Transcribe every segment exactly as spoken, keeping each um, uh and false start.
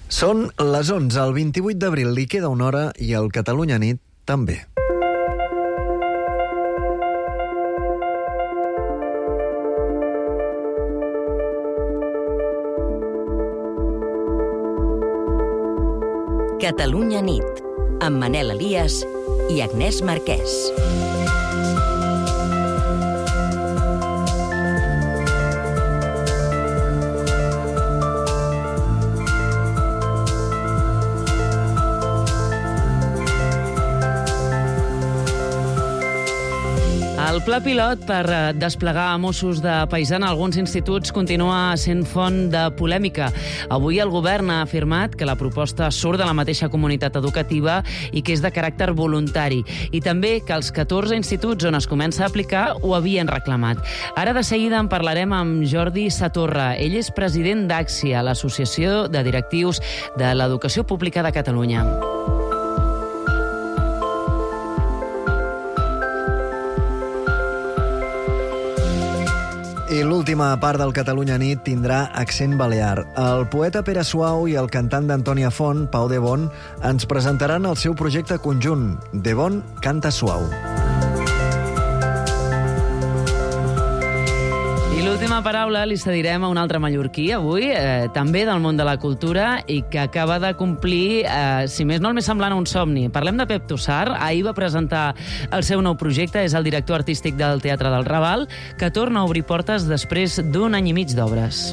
Són les onze, el vint-i-vuit d'abril, li queda una hora i el Catalunya Nit també. Catalunya Nit, amb Manel Elias i Agnès Marquès. El pla pilot per desplegar Mossos de paisà en alguns instituts continua sent font de polèmica. Avui el govern ha afirmat que la proposta surt de la mateixa comunitat educativa i que és de caràcter voluntari, i també que els catorze instituts on es comença a aplicar ho havien reclamat. Ara de seguida en parlarem amb Jordi Satorra. Ell és president d'Àxia, l'Associació de Directius de l'Educació Pública de Catalunya. I l'última part del Catalunya Nit tindrà accent balear. El poeta Pere Suau i el cantant d'Antònia Font, Pau de Bon, ens presentaran el seu projecte conjunt. De Bon canta suau. I l'última paraula li cedirem a un altre mallorquí avui, eh, també del món de la cultura, i que acaba de complir, eh, si més no, el més semblant a un somni. Parlem de Pep Tossar. Ahir va presentar el seu nou projecte, és el director artístic del Teatre del Raval, que torna a obrir portes després d'un any i mig d'obres.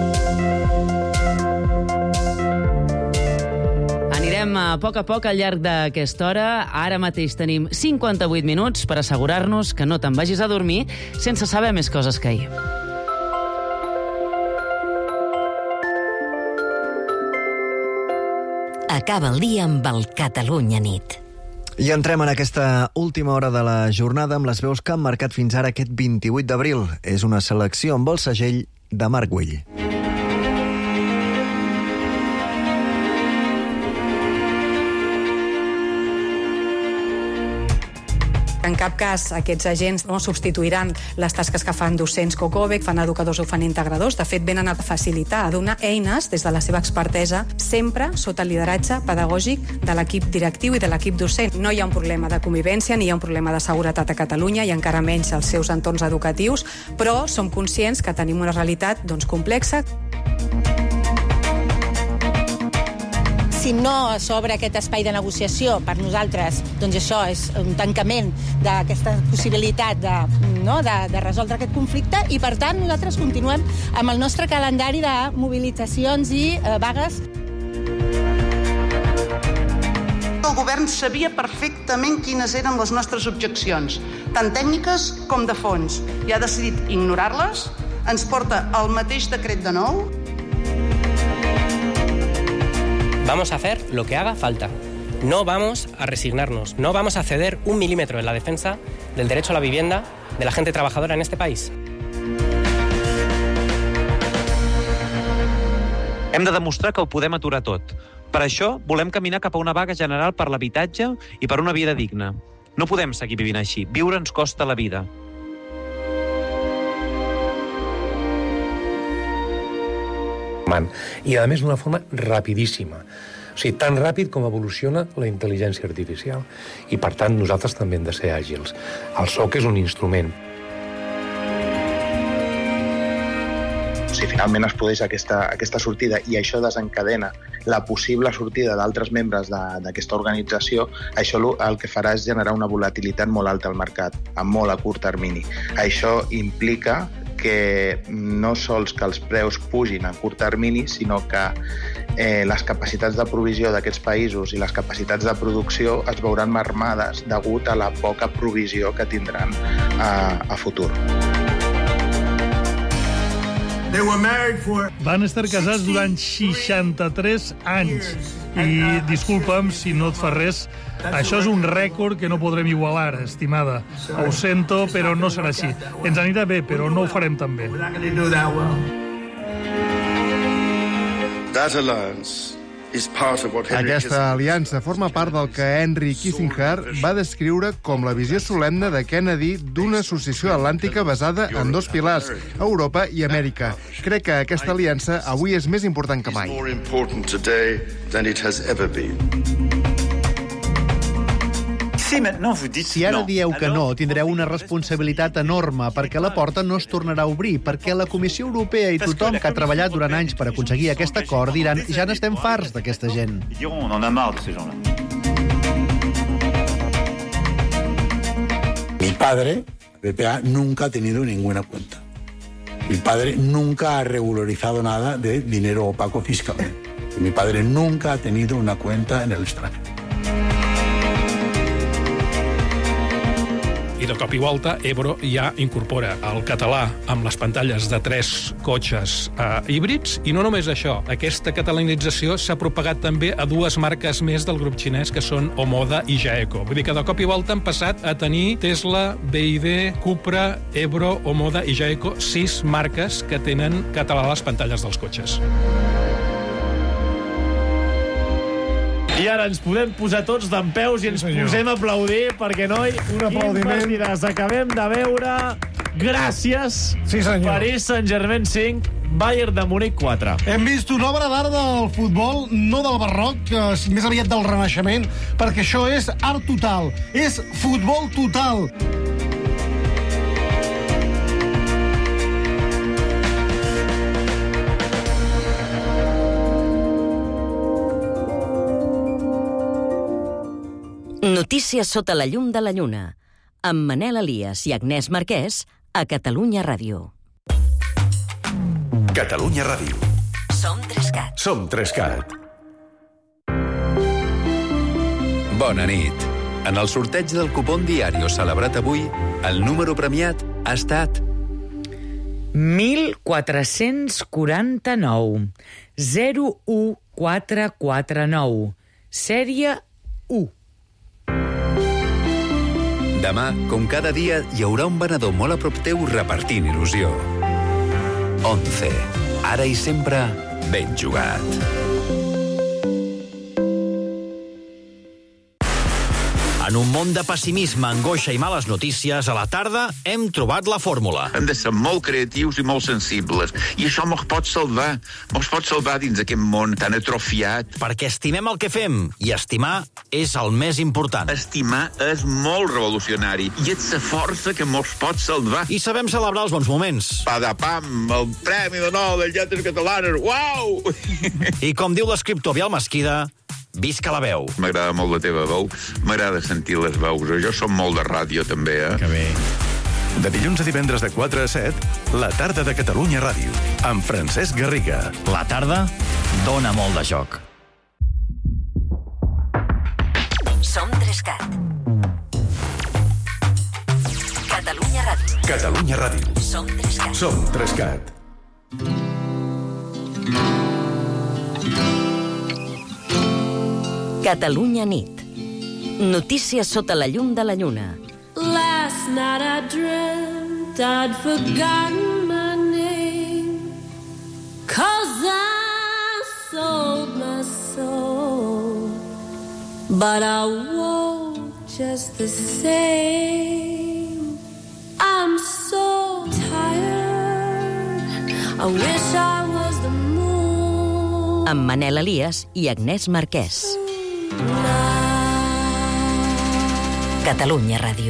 Anirem a poc a poc al llarg d'aquesta hora. Ara mateix tenim cinquanta-vuit minuts per assegurar-nos que no te'n vagis a dormir sense saber més coses que ahir. Acaba el dia amb el Catalunya Nit. I entrem en aquesta última hora de la jornada amb les veus que han marcat fins ara aquest vint-i-vuit d'abril. És una selecció amb el segell de Marc Güell. En cap cas aquests agents no substituiran les tasques que fan docents COCOBE, fan educadors o fan integradors. De fet, venen a facilitar, a donar eines des de la seva expertesa, sempre sota el lideratge pedagògic de l'equip directiu i de l'equip docent. No hi ha un problema de convivència ni hi ha un problema de seguretat a Catalunya i encara menys als seus entorns educatius, però som conscients que tenim una realitat doncs, complexa. Si no s'obre aquest espai de negociació, per nosaltres, doncs això és un tancament d'aquesta possibilitat de, no, de, de resoldre aquest conflicte, i per tant nosaltres continuem amb el nostre calendari de mobilitzacions i eh, vagues. El govern sabia perfectament quines eren les nostres objeccions, tant tècniques com de fons, i ha decidit ignorar-les. Ens porta el mateix decret de nou. Vamos a hacer lo que haga falta. No vamos a resignarnos. No vamos a ceder un milímetro en la defensa del derecho a la vivienda de la gente trabajadora en este país. Hem de demostrar que ho podem aturar tot. Per això volem caminar cap a una vaga general per l'habitatge i per una vida digna. No podem seguir vivint així. Viure ens costa la vida. I, a més, d'una forma rapidíssima. O sigui, tan ràpid com evoluciona la intel·ligència artificial. I, per tant, nosaltres també hem de ser àgils. El S O C és un instrument. Si finalment es produeix aquesta, aquesta sortida i això desencadena la possible sortida d'altres membres d'aquesta organització, això el que farà és generar una volatilitat molt alta al mercat, a molt a curt termini. Això implica que no sols que els preus pugin a curt termini, sinó que eh, les capacitats de provisió d'aquests països i les capacitats de producció es veuran mermades degut a la poca provisió que tindran a, a futur. Van estar casats durant seixanta-tres anys. I disculpa'm si no et fa res, això és un rècord que no podrem igualar, estimada. Ho sento, però no serà així. Ens anirà bé, però no ho farem tan bé. That alliance Aquesta aliança forma part del que Henry Kissinger va descriure com la visió solemne de Kennedy d'una associació atlàntica basada en dos pilars, Europa i Amèrica. Crec que aquesta aliança avui és més important que mai. Si ara dieu que no, tindreu una responsabilitat enorme, perquè la porta no es tornarà a obrir, perquè la Comissió Europea i tothom que ha treballat durant anys per aconseguir aquest acord diran ja n'estem farts d'aquesta gent. Mi padre, P P A, nunca ha tenido ninguna cuenta. Mi padre nunca ha regularizado nada de dinero opaco fiscalmente. Mi padre nunca ha tenido una cuenta en el extranjero. I de cop i volta, Ebro ja incorpora el català amb les pantalles de tres cotxes eh, híbrids, i no només això, aquesta catalanització s'ha propagat també a dues marques més del grup xinès, que són Omoda i Jaeco. Vull dir que de cop i volta han passat a tenir Tesla, B Y D, Cupra, Ebro, Omoda i Jaeco, sis marques que tenen català a les pantalles dels cotxes. I ara ens podem posar tots dempeus i ens sí, posem a aplaudir, perquè, noi, un aplaudiment. Quin partidàs acabem de veure. Gràcies. Sí, senyor. Paris Saint-Germain cinc, Bayern de Múnich quatre. Hem vist una obra d'art del futbol, no del barroc, més aviat del Renaixement, perquè això és art total, és futbol total. Notícies sota la llum de la lluna, amb Manel Elias i Agnès Marquès a Catalunya Ràdio. Catalunya Ràdio. Som Trescat. Som Trescat. Bona nit. En el sorteig del cupón Diario celebrat avui, el número premiat ha estat mil quatre-cents quaranta-nou, zero u quatre quatre nou, sèrie u. Demà, com cada dia, hi haurà un venedor molt a prop teu repartint il·lusió. Once. Ara i sempre, ben jugat. En un món de pessimisme, angoixa i males notícies, a la tarda hem trobat la fórmula. Hem de ser molt creatius i molt sensibles. I això mos pot salvar. Mos pot salvar dins aquest món tan atrofiat. Perquè estimem el que fem, i estimar és el més important. Estimar és molt revolucionari, i és la força que mos pot salvar. I sabem celebrar els bons moments. Padapam, el Premi de Nou de Lletres Catalanes, uau! I com diu l'escriptor Biel Mesquida, visca la veu. M'agrada molt la teva veu, m'agrada sentir les veus. Jo som molt de ràdio, també, eh? Que bé. De dilluns a divendres de quatre a set, la tarda de Catalunya Ràdio, amb Francesc Garriga. La tarda dona molt de joc. Som Trescat. Catalunya Ràdio. Catalunya Ràdio. Som Trescat. Som Trescat. Catalunya nit. Notícies sota la llum de la lluna. Last night I dreamt I'd forgotten my name, 'cause I sold my soul, but I won't just the same. I'm so tired, I wish I was the moon. Amb Manel Elias i Agnès Marquès. Catalunya Ràdio.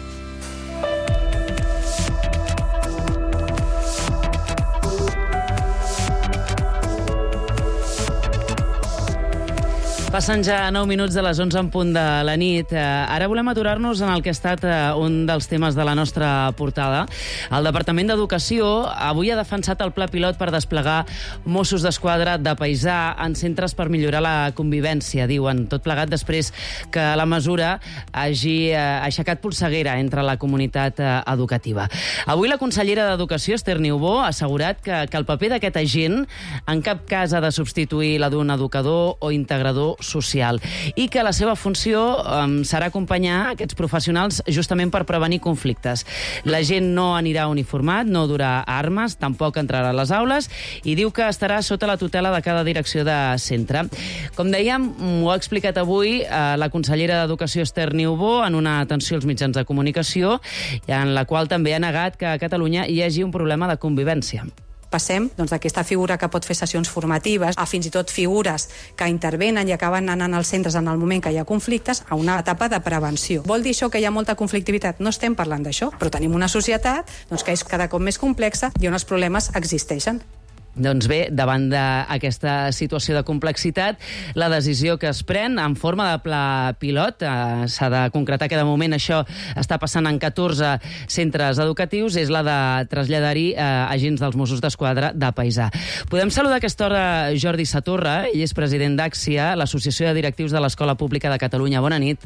Passen ja nou minuts de les onze en punt de la nit. Ara volem aturar-nos en el que ha estat un dels temes de la nostra portada. El Departament d'Educació avui ha defensat el pla pilot per desplegar Mossos d'Esquadra de paisà en centres per millorar la convivència, diuen. Tot plegat després que la mesura hagi aixecat polseguera entre la comunitat educativa. Avui la consellera d'Educació, Esther Niubó, ha assegurat que, que el paper d'aquest agent en cap cas ha de substituir la d'un educador o integrador social i que la seva funció um, serà acompanyar aquests professionals justament per prevenir conflictes. La gent no anirà uniformat, no durà armes, tampoc entrarà a les aules i diu que estarà sota la tutela de cada direcció de centre. Com dèiem, ho ha explicat avui eh, la consellera d'Educació Esther Niubó en una atenció als mitjans de comunicació, en la qual també ha negat que a Catalunya hi hagi un problema de convivència. Passem doncs, d'aquesta figura que pot fer sessions formatives a fins i tot figures que intervenen i acaben anant als centres en el moment que hi ha conflictes a una etapa de prevenció. Vol dir això que hi ha molta conflictivitat? No estem parlant d'això, però tenim una societat doncs, que és cada cop més complexa i on els problemes existeixen. Doncs bé, davant d'aquesta situació de complexitat, la decisió que es pren en forma de pla pilot, eh, s'ha de concretar que de moment això està passant en catorze centres educatius, és la de traslladar-hi eh, agents dels Mossos d'Esquadra de Paisà. Podem saludar a aquesta hora Jordi Saturra, ell és president d'Àxia, l'Associació de Directius de l'Escola Pública de Catalunya. Bona nit.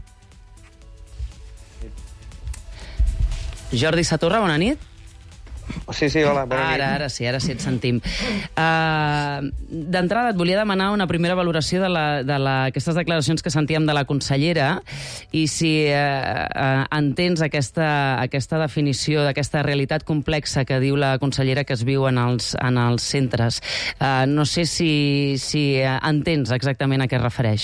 Jordi Saturra, bona nit. Sí, sí, hola, bona nit. Ara, ara sí, ara sí et sentim. Uh, D'entrada et volia demanar una primera valoració de, la, de la, aquestes declaracions que sentíem de la consellera i si uh, uh, entens aquesta, aquesta definició d'aquesta realitat complexa que diu la consellera que es viu en els, en els centres. Uh, no sé si, si entens exactament a què es refereix.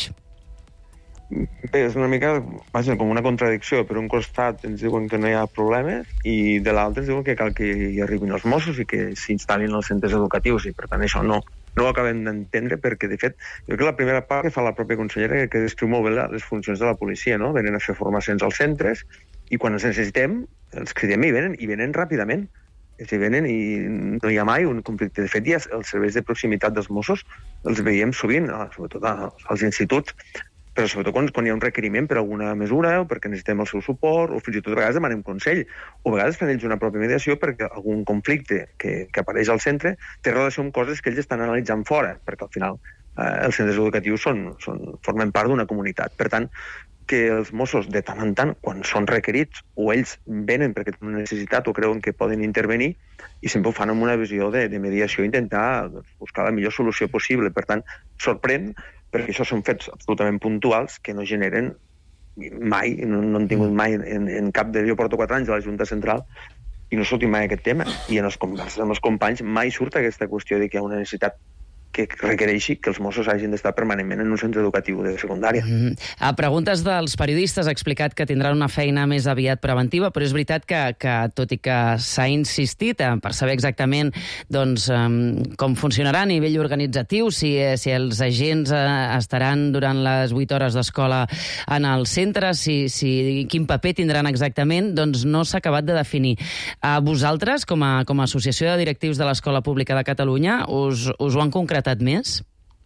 Bé, és una mica, vaja, com una contradicció. Per un costat ens diuen que no hi ha problemes i de l'altre ens diuen que cal que hi arribin els Mossos i que s'instal·lin als centres educatius i per tant això no, no ho acabem d'entendre perquè de fet jo crec que la primera part que fa la pròpia consellera que, que descriu molt bé les funcions de la policia, no? Venen a fer formacions als centres i quan els necessitem els cridem i venen, i venen ràpidament. Si venen i no hi ha mai un conflicte. De fet, ja els serveis de proximitat dels Mossos els veiem sovint, sobretot als instituts, però sobretot quan, quan hi ha un requeriment per alguna mesura o perquè necessitem el seu suport o fins i tot a vegades demanem consell o a vegades fan ells una pròpia mediació perquè algun conflicte que, que apareix al centre té relació amb coses que ells estan analitzant fora, perquè al final eh, els centres educatius són, són, formen part d'una comunitat. Per tant, que els Mossos de tant en tant, quan són requerits o ells venen perquè tenen una necessitat o creuen que poden intervenir i sempre ho fan amb una visió de, de mediació i intentar doncs, buscar la millor solució possible. Per tant, sorprèn perquè això són fets absolutament puntuals que no generen mai, no, no han tingut mai en, en cap de... Jo porto quatre anys a la Junta Central i no sortim mai aquest tema. I en els converses amb els companys mai surt aquesta qüestió de que hi ha una necessitat que requereixi que els Mossos hagin d'estar permanentment en un centre educatiu de secundària. Mm. A preguntes dels periodistes ha explicat que tindran una feina més aviat preventiva, però és veritat que, que tot i que s'ha insistit eh, per saber exactament doncs, eh, com funcionarà a nivell organitzatiu, si, eh, si els agents eh, estaran durant les vuit hores d'escola en el centre, si, si, quin paper tindran exactament, doncs no s'ha acabat de definir. A vosaltres, com a, com a Associació de Directius de l'Escola Pública de Catalunya, us, us ho han concretat més?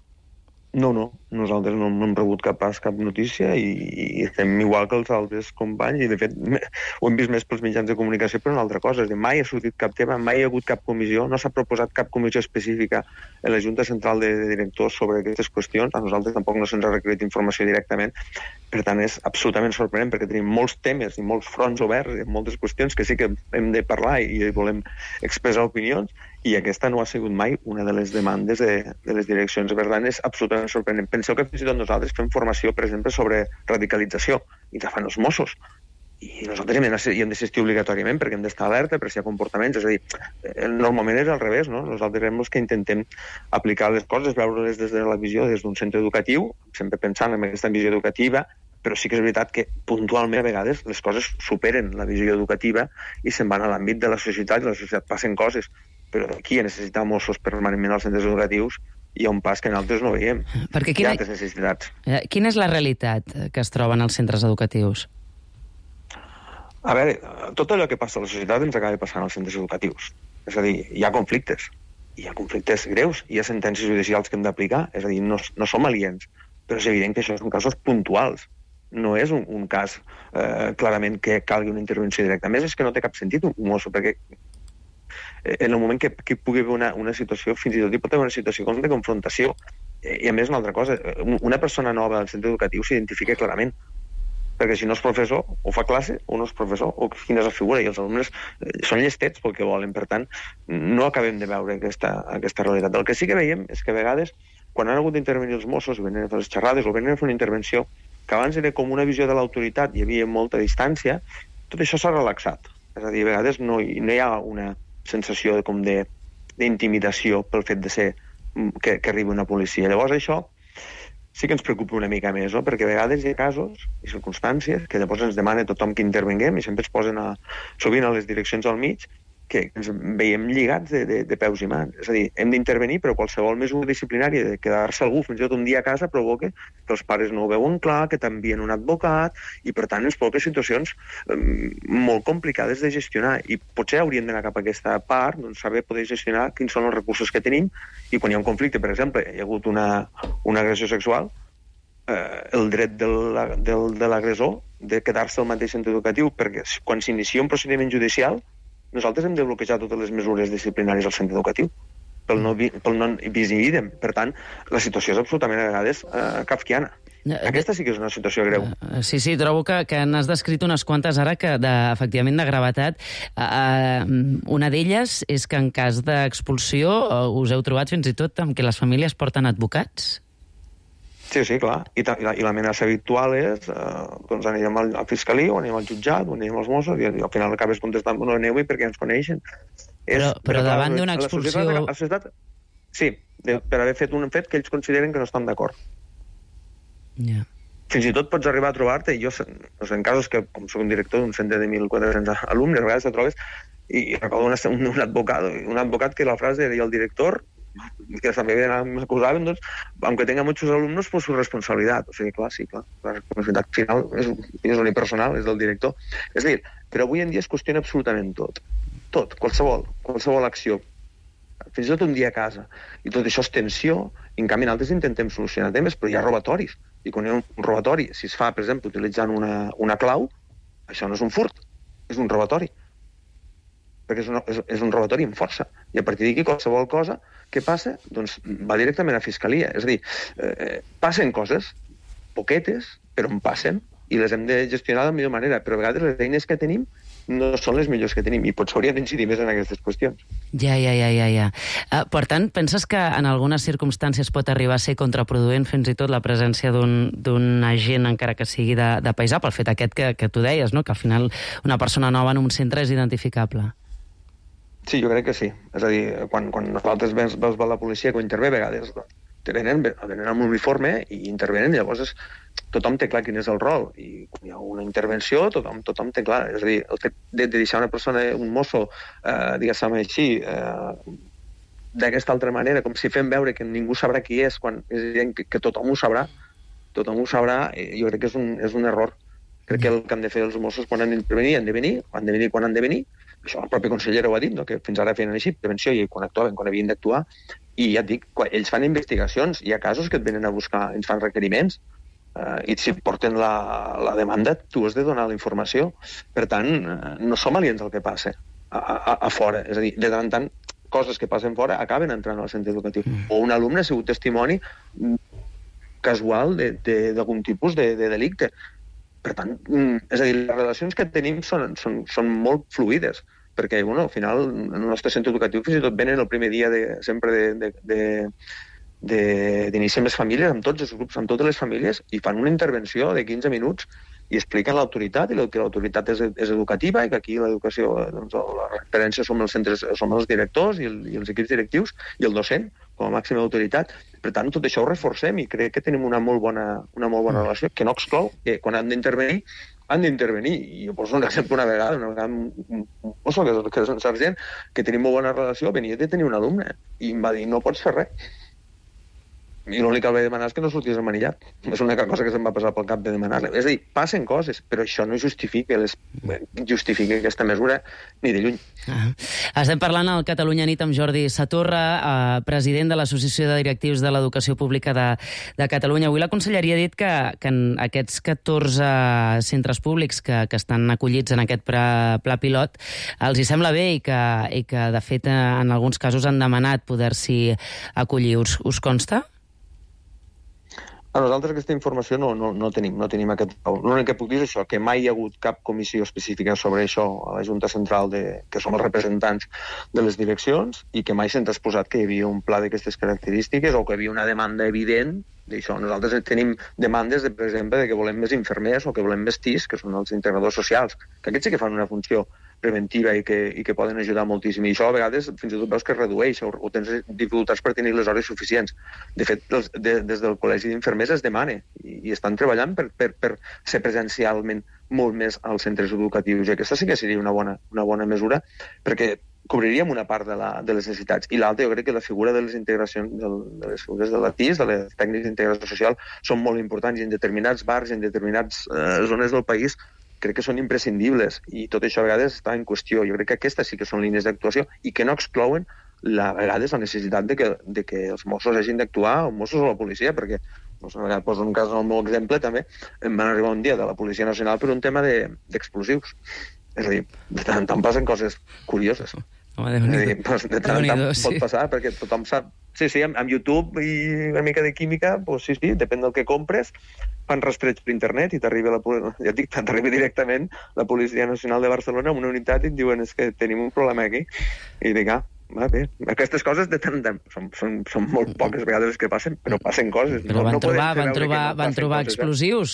No, no. Nosaltres no, no hem rebut cap pas, cap notícia i, i estem igual que els altres companys i, de fet, ho hem vist més pels mitjans de comunicació per una altra cosa. És dir, mai ha sortit cap tema, mai hi ha hagut cap comissió, no s'ha proposat cap comissió específica en la Junta Central de, de Directors sobre aquestes qüestions. A nosaltres tampoc no se'ns ha requerit informació directament. Per tant, és absolutament sorprenent perquè tenim molts temes i molts fronts oberts i moltes qüestions que sí que hem de parlar i volem expressar opinions i aquesta no ha sigut mai una de les demandes de, de les direccions. Per tant, és absolutament sorprenent. Penseu que fins i tot nosaltres fem formació, per exemple, sobre radicalització, i la fan els Mossos. I nosaltres hi hem d'assistir obligatòriament perquè hem d'estar alerta per si hi ha comportaments. És a dir, normalment és al revés, no? Nosaltres som els que intentem aplicar les coses, veure-les des de la visió, des d'un centre educatiu, sempre pensant en aquesta visió educativa, però sí que és veritat que puntualment a vegades les coses superen la visió educativa i se'n van a l'àmbit de la societat i a la societat passen coses. Però aquí a necessitar Mossos permanentment als centres educatius hi ha un pas que nosaltres no veiem. Perquè quina... Hi ha altres necessitats. Quina és la realitat que es troben als centres educatius? A veure, tot allò que passa a la societat ens acaba passant als centres educatius. És a dir, hi ha conflictes. Hi ha conflictes greus, hi ha sentències judicials que hem d'aplicar. És a dir, no, no som aliens. Però és evident que això són casos puntuals. No és un, un cas eh, clarament que calgui una intervenció directa. A més, és que no té cap sentit un mosso, perquè en el moment que, que hi pugui haver una, una situació, fins i tot hi pot haver una situació com de confrontació. I a més, una altra cosa, una persona nova al centre educatiu s'identifica clarament, perquè si no és professor, o fa classe, o no és professor, o quina és la figura, i els alumnes són llestets pel que volen. Per tant, no acabem de veure aquesta, aquesta realitat. El que sí que veiem és que a vegades, quan han hagut d'intervenir els Mossos, venen a fer les xerrades o venen a fer una intervenció, que abans era com una visió de l'autoritat, hi havia molta distància, tot això s'ha relaxat. És a dir, a vegades no hi, no hi ha una sensació de, com de, d'intimidació pel fet de ser que, que arribi una policia. Llavors això sí que ens preocupa una mica més, no? Perquè a vegades hi ha casos i circumstàncies que llavors ens demana tothom que intervenguem i sempre es posen a, sovint a les direccions al mig, que ens veiem lligats de, de, de peus i mans. És a dir, hem d'intervenir, però qualsevol mesura disciplinària de quedar-se algú fins i tot un dia a casa provoca que els pares no ho veuen clar, que t'envien un advocat, i per tant ens provoca situacions um, molt complicades de gestionar. I potser hauríem d'anar cap a aquesta part, doncs saber poder gestionar quins són els recursos que tenim, i quan hi ha un conflicte, per exemple, hi ha hagut una, una agressió sexual, eh, el dret de l'agressor de quedar-se al mateix centre educatiu, perquè quan s'inicia un procediment judicial, nosaltres hem de bloquejar totes les mesures disciplinàries al centre educatiu, pel no, pel no bis in idem. Per tant, la situació és absolutament a vegades eh, kafkiana. Aquesta sí que és una situació greu. Sí, sí, trobo que, que n'has descrit unes quantes ara que, de, efectivament, de gravetat. Uh, una d'elles és que en cas d'expulsió uh, us heu trobat fins i tot amb que les famílies porten advocats? Sí, sí, clar. I, i, la, i l'amenaça habitual és eh, doncs anirem al, a fiscalia o anirem al jutjat o anirem als Mossos i, i al final acabes contestant no aneu-hi perquè ens coneixen. Però, és, però davant d'una expulsió... La societat, la societat, sí, de, per haver fet un fet que ells consideren que no estan d'acord. Yeah. Fins i tot pots arribar a trobar-te, i jo no sé, en casos que, com soc un director d'un centre de mil quatre-cents alumnes, a vegades te trobes, i recordo un, un, advocat, un advocat que la frase era el director, que també m'acusaven, doncs, aunque tenga muchos alumnos, pues su responsabilitat. O sigui, clar, sí, clar, la responsabilitat final és, és unipersonal, és del director. És a dir, però avui en dia es qüestiona absolutament tot. Tot, qualsevol, qualsevol acció. Fins i tot un dia a casa. I tot això és tensió, i en canvi nosaltres intentem solucionar temes, però hi ha robatoris. I quan hi ha un robatori, si es fa, per exemple, utilitzant una, una clau, això no és un furt, és un robatori. Perquè és, una, és, és un robatori amb força. I a partir d'aquí qualsevol cosa que passa doncs, va directament a fiscalia. És a dir, eh, passen coses, poquetes, però en passen, i les hem de gestionar de la millor manera. Però a vegades les eines que tenim no són les millors que tenim, i potser hauríem d'incidir més en aquestes qüestions. Ja, ja, ja, ja. ja. Uh, per tant, penses que en algunes circumstàncies pot arribar a ser contraproduent fins i tot la presència d'un agent, encara que sigui de, de paisà, pel fet aquest que, que tu deies, no? Que al final una persona nova en un centre és identificable? Sí, jo crec que sí. És a dir, quan, quan nosaltres veus, veus la policia que intervé, a vegades te venen, venen amb uniforme i intervenen, i llavors és, tothom té clar quin és el rol. I quan hi ha una intervenció, tothom, tothom té clar. És a dir, el fet de, de deixar una persona, un mosso, eh, diguéssim així, eh, d'aquesta altra manera, com si fem veure que ningú sabrà qui és, quan és evident que, que tothom ho sabrà, tothom ho sabrà, jo crec que és un, és un error. Crec que el que han de fer els Mossos quan han d'intervenir, han de venir, han de venir quan han de venir. Això el propi conseller ho ha dit, no? Que fins ara feien així, prevenció, i quan actuaven, quan havien d'actuar. I ja et dic, quan ells fan investigacions, hi ha casos que et venen a buscar, ens fan requeriments, eh, i si porten la, la demanda, tu has de donar la informació. Per tant, eh, no som aliens al que passa a, a, a fora. És a dir, de tant en tant, coses que passen fora acaben entrant al centre educatiu. O un alumne ha sigut testimoni casual d'algun tipus de, de delicte. Per tant, és a dir, les relacions que tenim són, són, són molt fluides, perquè, bueno, al final, en el nostre centre educatiu fins i tot venen el primer dia de, sempre d'iniciar amb les famílies, amb tots els grups, amb totes les famílies, i fan una intervenció de quinze minuts i expliquen l'autoritat, i que l'autoritat és, és educativa, i que aquí l'educació, doncs, la referència som els centres, som els directors i, el, i els equips directius, i el docent, com a màxima autoritat. Per tant, tot això ho reforcem i crec que tenim una molt bona, una molt bona relació, que no exclou que quan han d'intervenir, han d'intervenir. I jo poso un exemple una vegada, una vegada un mosso, que, que és un sergent, que tenim molt bona relació, venia de tenir un alumne, i em va dir, no pots fer res. I l'únic que el vaig demanar és que no sortís emmanillat. És l'única cosa que se'm va passar pel cap de demanar-li. És a dir, passen coses, però això no justifica, les, justifica aquesta mesura ni de lluny. Ah. Estem parlant al Catalunya Nit amb Jordi Satorra, eh, president de l'Associació de Directius de l'Educació Pública de, de Catalunya. Avui la Conselleria ha dit que, que en aquests catorze centres públics que, que estan acollits en aquest pla, pla pilot els hi sembla bé i que, i que, de fet, en alguns casos han demanat poder-s'hi acollir. Us, us consta? A nosaltres aquesta informació no, no, no tenim, no tenim aquest... L'únic que puc dir és això, que mai hi ha hagut cap comissió específica sobre això a la Junta Central, de, que som els representants de les direccions, i que mai se'ns ha exposat que hi havia un pla d'aquestes característiques o que hi havia una demanda evident d'això. Nosaltres tenim demandes, de, per exemple, de que volem més infermers o que volem més T I S, que són els integradors socials, que aquests sí que fan una funció preventiva i que, i que poden ajudar moltíssim. I això a vegades fins i tot veus que es redueix o, o tens dificultats per tenir les hores suficients. De fet, des, de, des del Col·legi d'Infermers es demana i, i estan treballant per, per, per ser presencialment molt més als centres educatius. I aquesta sí que seria una bona, una bona mesura, perquè cobriríem una part de, la, de les necessitats. I l'altra, jo crec que la figura de les integracions, de, de les figures de la T I S, de les tècniques d'integració social, són molt importants i en determinats bars i en determinades eh, zones del país crec que són imprescindibles i tot això a vegades està en qüestió. Jo crec que aquestes sí que són línies d'actuació i que no exclouen la, a vegades la necessitat de que, de que els Mossos hagin d'actuar, o Mossos o la policia, perquè no sé, a vegades poso un cas en el meu exemple també, em van arribar un dia de la Policia Nacional per un tema d'explosius. De, és a dir, de tant en tant passen coses curioses. Home, de, dir, de tant en tant pot passar, perquè tothom sap. Sí, sí, amb, amb YouTube i una mica de química, pues sí, sí, depèn del que compres, fan rastreig per internet i t'arriba la, ja dic, t'arriba directament la Policia Nacional de Barcelona amb una unitat i et diuen és que tenim un problema aquí. I dic, ah, va bé. Aquestes coses de tant en tant són, són, són molt poques vegades que passen, però passen coses. Però no, van no trobar, van trobar, no van trobar coses, explosius?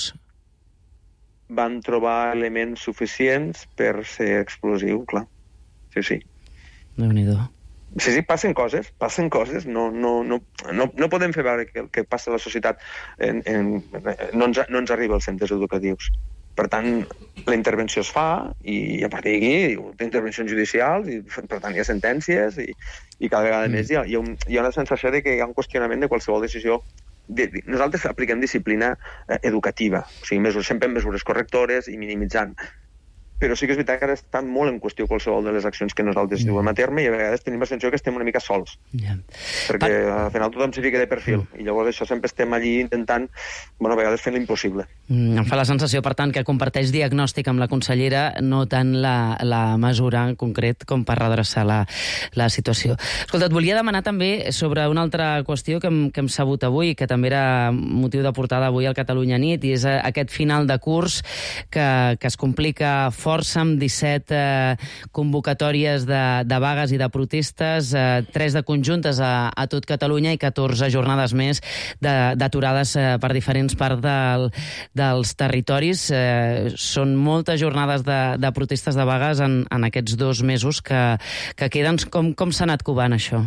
Eh? Van trobar elements suficients per ser explosiu, clar. Sí, sí. Déu-n'hi-do. Sí, sí, passen coses, passen coses. No, no, no, no, no podem fer veure que el que passa a la societat en, en, no, ens, no ens arriba als centres educatius. Per tant, la intervenció es fa i a partir d'aquí hi ha intervencions judicials i per tant hi ha sentències i, i cada vegada mm. més hi ha, hi, ha un, hi ha una sensació de que hi ha un qüestionament de qualsevol decisió. De, de, nosaltres apliquem disciplina eh, educativa, o sigui, mesures, sempre en mesures correctores i minimitzant. Però sí que és veritat que ara estan molt en qüestió qualsevol de les accions que nosaltres mm. duem a terme i a vegades tenim la sensació que estem una mica sols. Yeah. Perquè per... al final tothom s'hi fica de perfil mm. i llavors això sempre estem allí intentant, bueno, a vegades fent l'impossible. Mm, em fa la sensació, per tant, que comparteix diagnòstic amb la consellera, no tant la, la mesura en concret com per redreçar la, la situació. Escolta, et volia demanar també sobre una altra qüestió que hem, que hem sabut avui, que també era motiu de portada avui al Catalunya Nit, i és aquest final de curs que, que es complica força amb disset eh, convocatòries de, de vagues i de protestes, eh, tres de conjuntes a, a tot Catalunya i catorze jornades més d'aturades eh, per diferents parts del, dels territoris. Eh, són moltes jornades de, de protestes de vagues en, en aquests dos mesos que, que queden. Com, com s'ha anat covant això?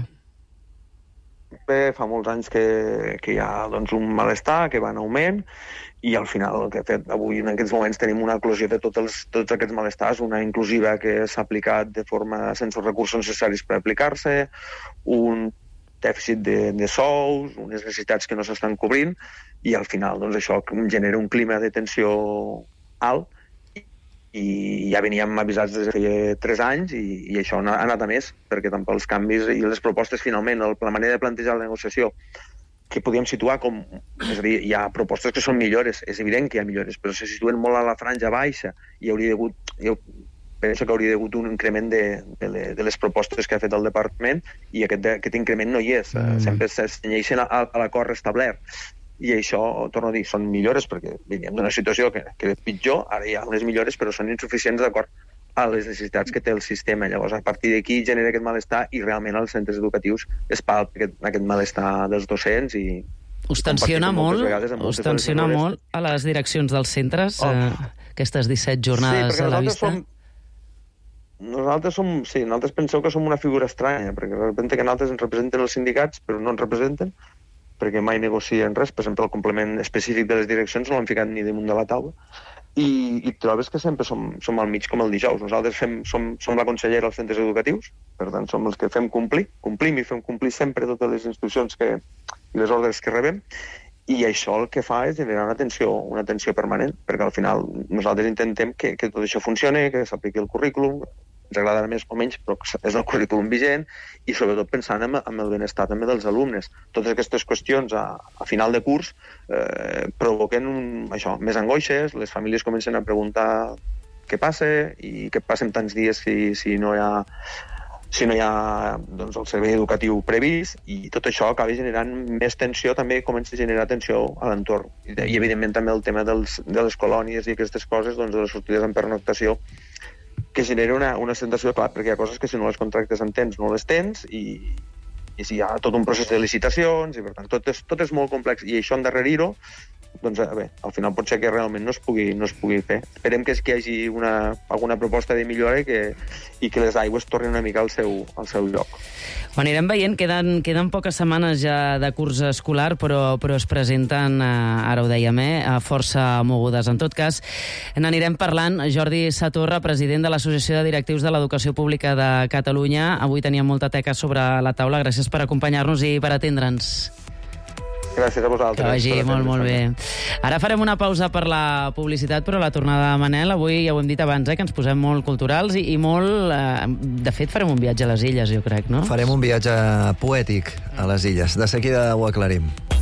Bé, fa molts anys que, que hi ha doncs, un malestar que va en augment i al final el que he fet avui en aquests moments tenim una eclosió de tots, els, tots aquests malestars, una inclusiva que s'ha aplicat de forma sense els recursos necessaris per aplicar-se, un dèficit de, de sous, unes necessitats que no s'estan cobrint i al final doncs, això genera un clima de tensió alt i ja veníem avisats des de feia tres anys i, i això ha anat a més, perquè tant pels canvis i les propostes finalment, la manera de plantejar la negociació que podíem situar com... És a dir, hi ha propostes que són millores, és evident que hi ha millores, però se situen molt a la franja baixa i hauria hagut... Jo penso que hauria hagut un increment de, de, de les propostes que ha fet el departament i aquest, aquest increment no hi és. Mm. Sempre s'enyeixen a, a l'acord establert. I això, torno a dir, són millores perquè veníem d'una situació que, que és pitjor, ara hi ha unes millores però són insuficients d'acord a les necessitats que té el sistema. Llavors, a partir d'aquí genera aquest malestar i realment als centres educatius es palpa aquest, aquest malestar dels docents i... Us tensiona molt, us tensiona molt a les direccions dels centres, oh. eh, aquestes disset jornades sí, a la vista? Som, nosaltres som, sí, nosaltres penseu que som una figura estranya, perquè de repente que nosaltres ens representen els sindicats, però no ens representen, perquè mai negocien res. Per exemple, el complement específic de les direccions no l'han ficat ni damunt de la taula. I, i trobes que sempre som, som al mig com el dijous. Nosaltres fem, som, som la consellera als centres educatius, per tant som els que fem complir, complim i fem complir sempre totes les instruccions que, i les ordres que rebem, i això el que fa és generar una tensió, una tensió permanent, perquè al final nosaltres intentem que, que tot això funcioni, que s'apliqui el currículum, ens agradarà més o menys, però és el currículum vigent, i sobretot pensant en, en el benestar també dels alumnes. Totes aquestes qüestions a, a final de curs eh, provoquen un, això, més angoixes, les famílies comencen a preguntar què passa i què passen tants dies si, si no hi ha si no hi ha doncs, el servei educatiu previst, i tot això acaba generant més tensió, també comença a generar tensió a l'entorn. I, I, evidentment, també el tema dels, de les colònies i aquestes coses, doncs, de les sortides en pernoctació, que genera una, una sensació, clar, perquè hi ha coses que si no les contractes en temps no les tens, i, i si hi ha tot un procés de licitacions, i per tant, tot és, tot és molt complex, i això endarrerir-ho, doncs bé, al final pot ser que realment no es pugui, no es pugui fer. Esperem que, que hi hagi una, alguna proposta de millora i que, i que les aigües tornin una mica al seu, al seu lloc. Ho anirem veient, queden, queden poques setmanes ja de curs escolar, però, però es presenten, eh, ara ho dèiem, eh, força mogudes. En tot cas, n'anirem parlant. Jordi Satorra, president de l'Associació de Directius de l'Educació Pública de Catalunya. Avui teníem molta teca sobre la taula. Gràcies per acompanyar-nos i per atendre'ns. Gràcies a vosaltres. Que vagi molt, molt bé. Ara farem una pausa per la publicitat, però la tornada de Manel, avui ja ho hem dit abans, eh, que ens posem molt culturals i, i molt... Eh, de fet, farem un viatge a les illes, jo crec, no? Farem un viatge poètic a les illes. De seguida ho aclarim.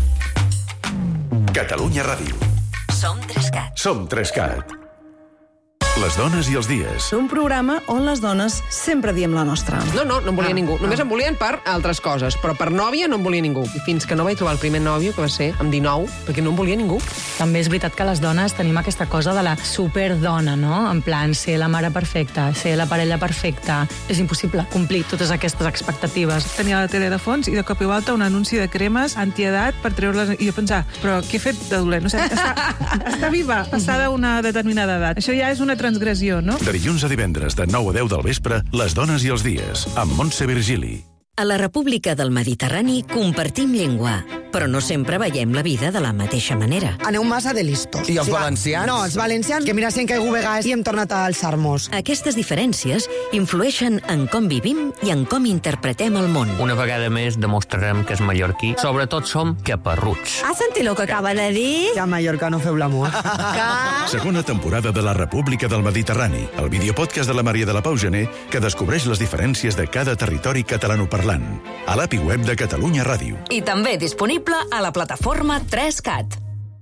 Catalunya Ràdio. Som Trescat. Som Trescat. Les dones i els dies. Un programa on les dones sempre diem la nostra. No, no, no em volia Ah, ningú. Només ah. em volien per altres coses, però per nòvia no em volia ningú. I fins que no vaig trobar el primer nòvio, que va ser amb dinou, perquè no em volia ningú. També és veritat que les dones tenim aquesta cosa de la superdona, no? En plan, ser la mare perfecta, ser la parella perfecta. És impossible complir totes aquestes expectatives. Tenia la tele de fons i de cop i volta un anunci de cremes antiedat per treure-les... I jo pensava, però què he fet de dolent? O sigui, està, està viva, passada una determinada edat. Això ja és una transgressió, no? De dilluns a divendres, de nou a deu del vespre, Les dones i els dies, amb Montse Virgili. A la República del Mediterrani compartim llengua, però no sempre veiem la vida de la mateixa manera. Aneu massa de listos. I els O sigui, valencians? No, els valencians, que mira si hem caigut vegades i hem tornat a alçar-nos. Aquestes diferències influeixen en com vivim i en com interpretem el món. Una vegada més demostrarem que és mallorquí. Sobretot som caparruts. Has sentit el que acaba de dir? Que a Mallorca no feu l'amor. Segona temporada de la República del Mediterrani, el videopodcast de la Maria de la Pau Gené, que descobreix les diferències de cada territori catalanoparlant. A l'A P I web de Catalunya Ràdio. I també disponible a la plataforma Trescat.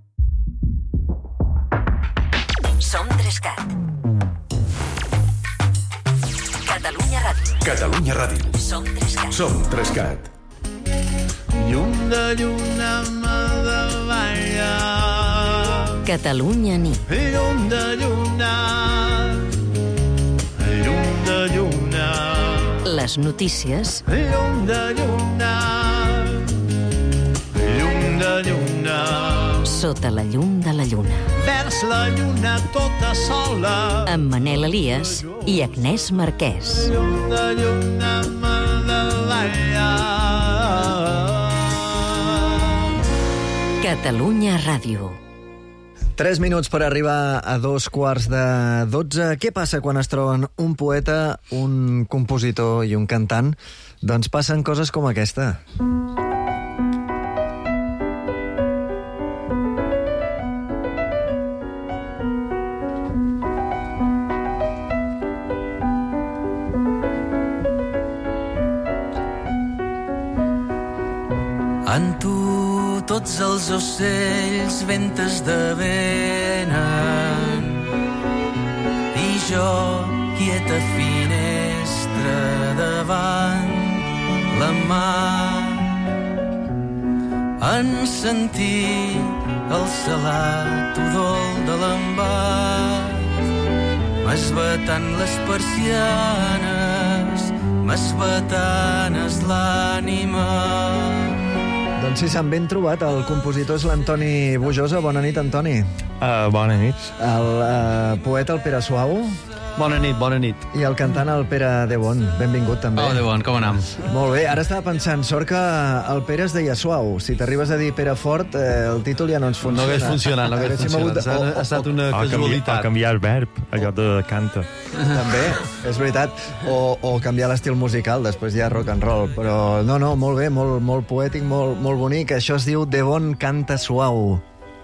Som Trescat. Catalunya Ràdio. Catalunya Ràdio. Som Trescat. Som Trescat. Llum de lluna m'ha de ballar. Catalunya nit. Llum de lluna, llum de lluna. Les notícies. Llum de lluna, llum de lluna. Sota la llum de la lluna. Vers la lluna tota sola. Amb Manel Elias i Agnès Marquès. Llum de lluna m'ha de ballar. Catalunya Ràdio. Tres minuts per arribar a dos quarts de dotze. Què passa quan es troben un poeta, un compositor i un cantant? Doncs passen coses com aquesta. En tu tots els ocells ventes de venen i jo, quieta finestra davant la mà, en sentir el salat udol de l'embat, m'esbatant les persianes, m'esbatanes l'ànima. Doncs sí, s'han ben trobat. El compositor és l'Antoni Bujosa. Bona nit, Antoni. Uh, bona nit. El uh, poeta, el Pere Suau. Bona nit, bona nit. I el cantant, el Pere Debon. Benvingut, també. Oh, Debon, com anem? Molt bé, ara estava pensant, sort que el Pere es deia Suau. Si t'arribes a dir Pere Fort, eh, el títol ja no ens funciona. No hagués funcionat, no hagués funcionat. Ha, ha estat una o casualitat. O canviar el verb, allò de canta. També, és veritat. O, o canviar l'estil musical, després ja rock and roll. Però no, no, molt bé, molt, molt poètic, molt, molt bonic. Això es diu Debon canta suau.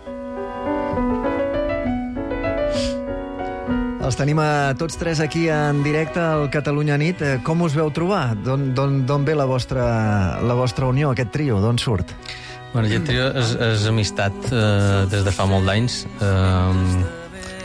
Els tenim a tots tres aquí en directe al Catalunya Nit. Com us veu trobar? D'on ve la vostra, la vostra unió, aquest trio? D'on surt? Bueno, aquest trio és, és amistat eh, des de fa molt d'anys. Eh,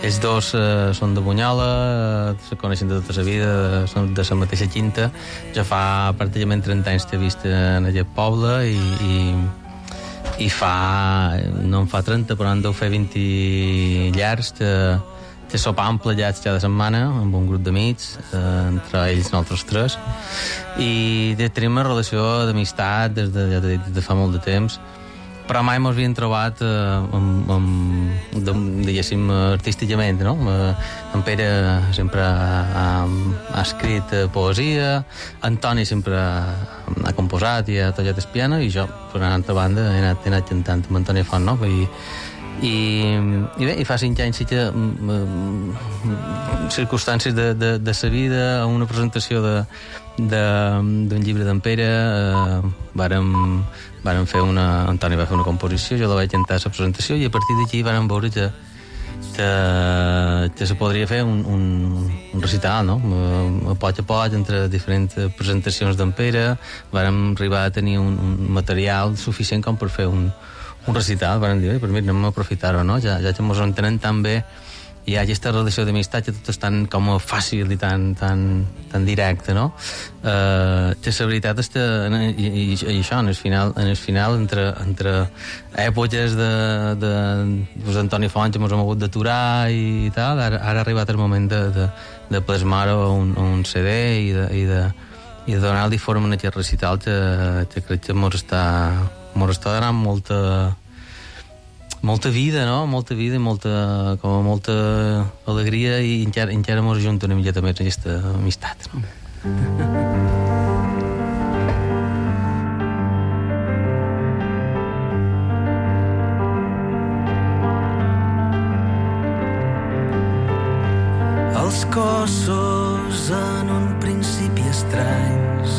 ells dos eh, són de Bunyola, eh, se coneixen de tota la vida, són de la mateixa quinta. Ja fa pràcticament trenta anys que he vist en aquest poble i, i, i fa, no en fa trenta, però en deu fer vint llargs que, que sopam plegats cada setmana amb un grup d'amics, eh, entre ells nosaltres tres, i tenim una relació d'amistat des de, ja t'he dit, de fa molt de temps, però mai ens havíem trobat eh, amb, amb, de, diguéssim, artísticament, no? En Pere sempre ha, ha escrit poesia, Antoni sempre ha composat i ha tallat el piano, i jo, per una altra banda, he anat, he anat cantant amb Antoni Font, no? I, i, i bé, i fa cinc anys sí que circumstàncies de, de, de sa vida, una presentació de d'un llibre d'en Pere, eh, vàrem, vàrem fer una... Antoni va fer una composició, jo la vaig cantar a la presentació, i a partir d'aquí vàrem veure que, que, que se podria fer un, un, un recital, no? A poc a poc, entre diferents presentacions d'en Pere, vàrem arribar a tenir un, un material suficient com per fer un, un recital. Vàrem dir, per mi anem a aprofitar-ho, no? Ja, ja que ens entenem tan bé, hi ha aquesta relació d'amistat que tot és tan com fàcil i tan, tan, tan directe, no? Eh, que la veritat és que, i, i, i això, en el final, en el final entre, entre èpoques de, de, pues, d'Antoni Font, que ens hem hagut d'aturar i tal, ara, ara ha arribat el moment de, de, de plasmar-ho a un, a un C D i de, i de, i de donar-li forma en aquest recital que, que crec que ens està, ens està donant molta... molta vida, no? Molta vida i molta, com molta alegria, i encara, encara mos ajunta una miqueta més aquesta amistat, no? Els cossos en un principi estranys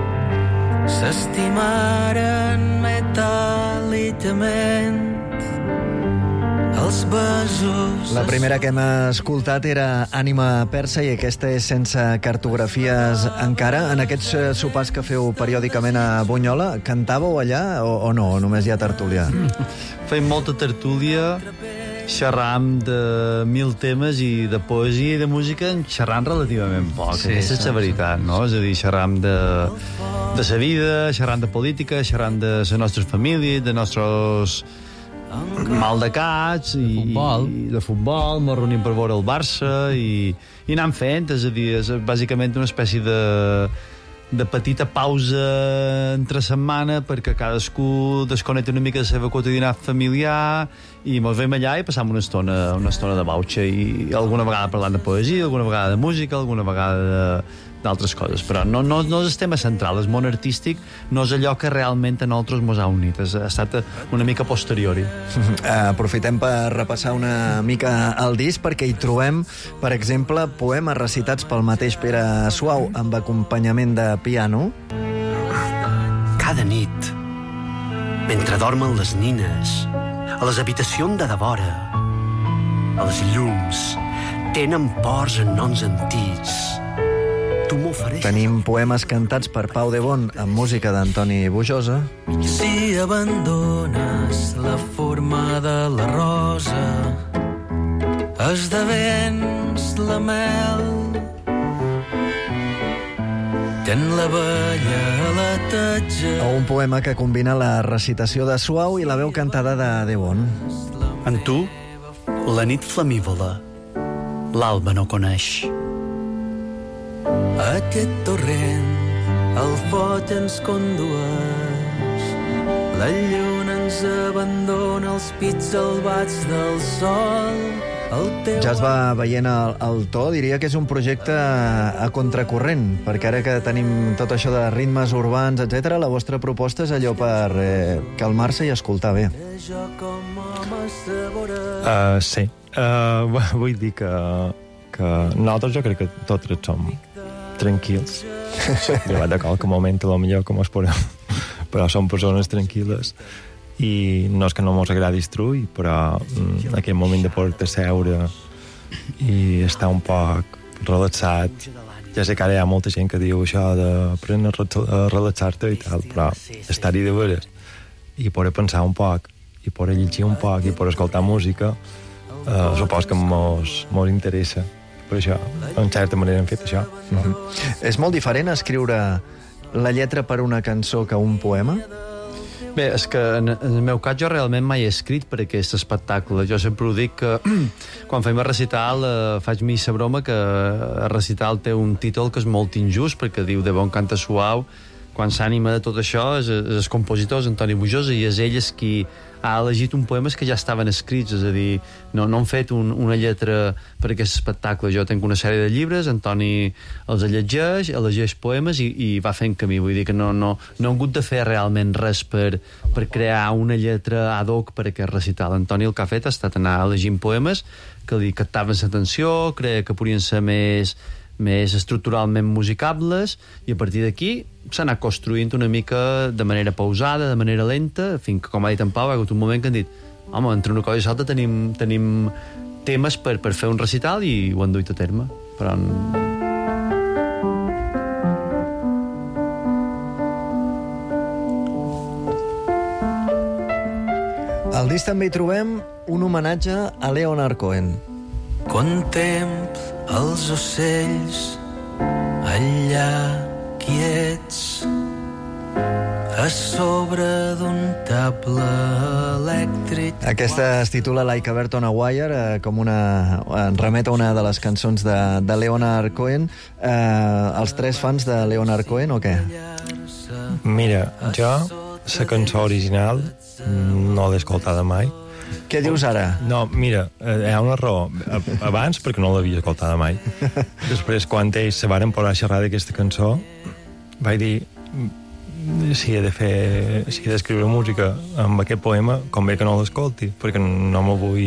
s'estimaren metàl·licament. Els besos... La primera que hem escoltat era Ànima Persa, i aquesta és sense cartografies encara. En aquests sopars que feu periòdicament a Bunyola, cantàveu allà o, o no? O només hi ha tertúlia? Mm. Fem molta tertúlia, xerram de mil temes, i de poesia i de música en xerram relativament poc. Sí, aquesta és la veritat, no? És a dir, xerram de, de sa vida, xerram de política, xerram de les nostres famílies, de nostres... maldecats i, futbol. i de futbol, ens reunim per veure el Barça i, i anem fent, és a dir, és bàsicament una espècie de, de petita pausa entre setmana perquè cadascú desconnecta una mica de la seva quotidianitat familiar, i ens veiem allà i passam una estona, una estona de bauxa, i alguna vegada parlant de poesia, alguna vegada de música, alguna vegada de d'altres coses, però no, no, no és el tema central. El món artístic no és allò que realment a nosaltres mos ha unit, ha estat una mica posteriori. Aprofitem per repassar una mica el disc, perquè hi trobem, per exemple, poemes recitats pel mateix Pere Suau, amb acompanyament de piano. Cada nit, mentre dormen les nines, a les habitacions de devora, a les llums, tenen ports en noms antics. Tenim poemes cantats per Pau de Bon amb música d'Antoni Bujosa. Si abandones la forma de la rosa, esdevens la mel que en l'abella aleteja. O un poema que combina la recitació de Suau i la veu cantada de De Bon. En tu, la nit flamívola, l'alba no coneix. Aquest torrent, el foc ens condueix, la lluna ens abandona els pits albats del sol. Teu... Ja es va veient el, el to, diria que és un projecte a contracorrent, perquè ara que tenim tot això de ritmes urbans, etcètera, la vostra proposta és allò per eh, calmar-se i escoltar bé. Uh, sí. Uh, vull dir que, que nosaltres jo crec que tots som tranquils. Jo vaig d'acord que moment a lo millor com es podem, però som persones tranquil·les, i no és que no mos agradi instruir, però en aquell moment de poder-te seure i estar un poc relaxat. Ja sé que ara hi ha molta gent que diu això d'aprendre a relaxar-te i tal, però estar-hi de veres i poder pensar un poc, i poder llegir un poc, i poder escoltar música, uh, supos que mos, mos interessa. Per això, en certa manera, hem fet això. Mm-hmm. És molt diferent escriure la lletra per una cançó que un poema? Bé, és que en, en el meu cas jo realment mai he escrit per aquest espectacle. Jo sempre ho dic que quan fem el recital eh, faig missa broma que el recital té un títol que és molt injust perquè diu de bon canta suau. Quan s'ànima de tot això és, és el compositor, és Antoni Bujosa, i és ell qui ha elegit un poemes que ja estaven escrits, és a dir, no, no han fet un, una lletra per aquest espectacle. Jo tinc una sèrie de llibres, Antoni els llegeix, elegeix poemes i, i va fent camí. Vull dir que no, no, no han hagut de fer realment res per, per crear una lletra ad hoc per aquest recital. Antoni el que ha fet ha estat anar elegint poemes que li captaven l'atenció, creia que podien ser més més estructuralment musicables, i a partir d'aquí s'ha anat construint una mica de manera pausada, de manera lenta, fins que, com ha dit en Pau, ha hagut un moment que han dit home, entre una cosa i l'altra tenim, tenim temes per, per fer un recital i ho han duit a terme. Però... Al disc també hi trobem un homenatge a Leonard Cohen. Contempl els ocells allà quiets a sobre d'un table elèctric. Aquesta es titula Like a Bird on a Wire, eh, com una... en remet a una de les cançons de, de Leonard Cohen. Eh, els tres fans de Leonard Cohen o què? Mira, jo la cançó original no l'he escoltada mai. Què dius ara? No, mira, hi ha una raó. Abans, perquè no l'havia escoltada mai. Després, quan ells se varen posar a xerrar d'aquesta cançó, vaig dir si he de fer, si he d'escriure música amb aquest poema, convé que no l'escolti, perquè no me vull...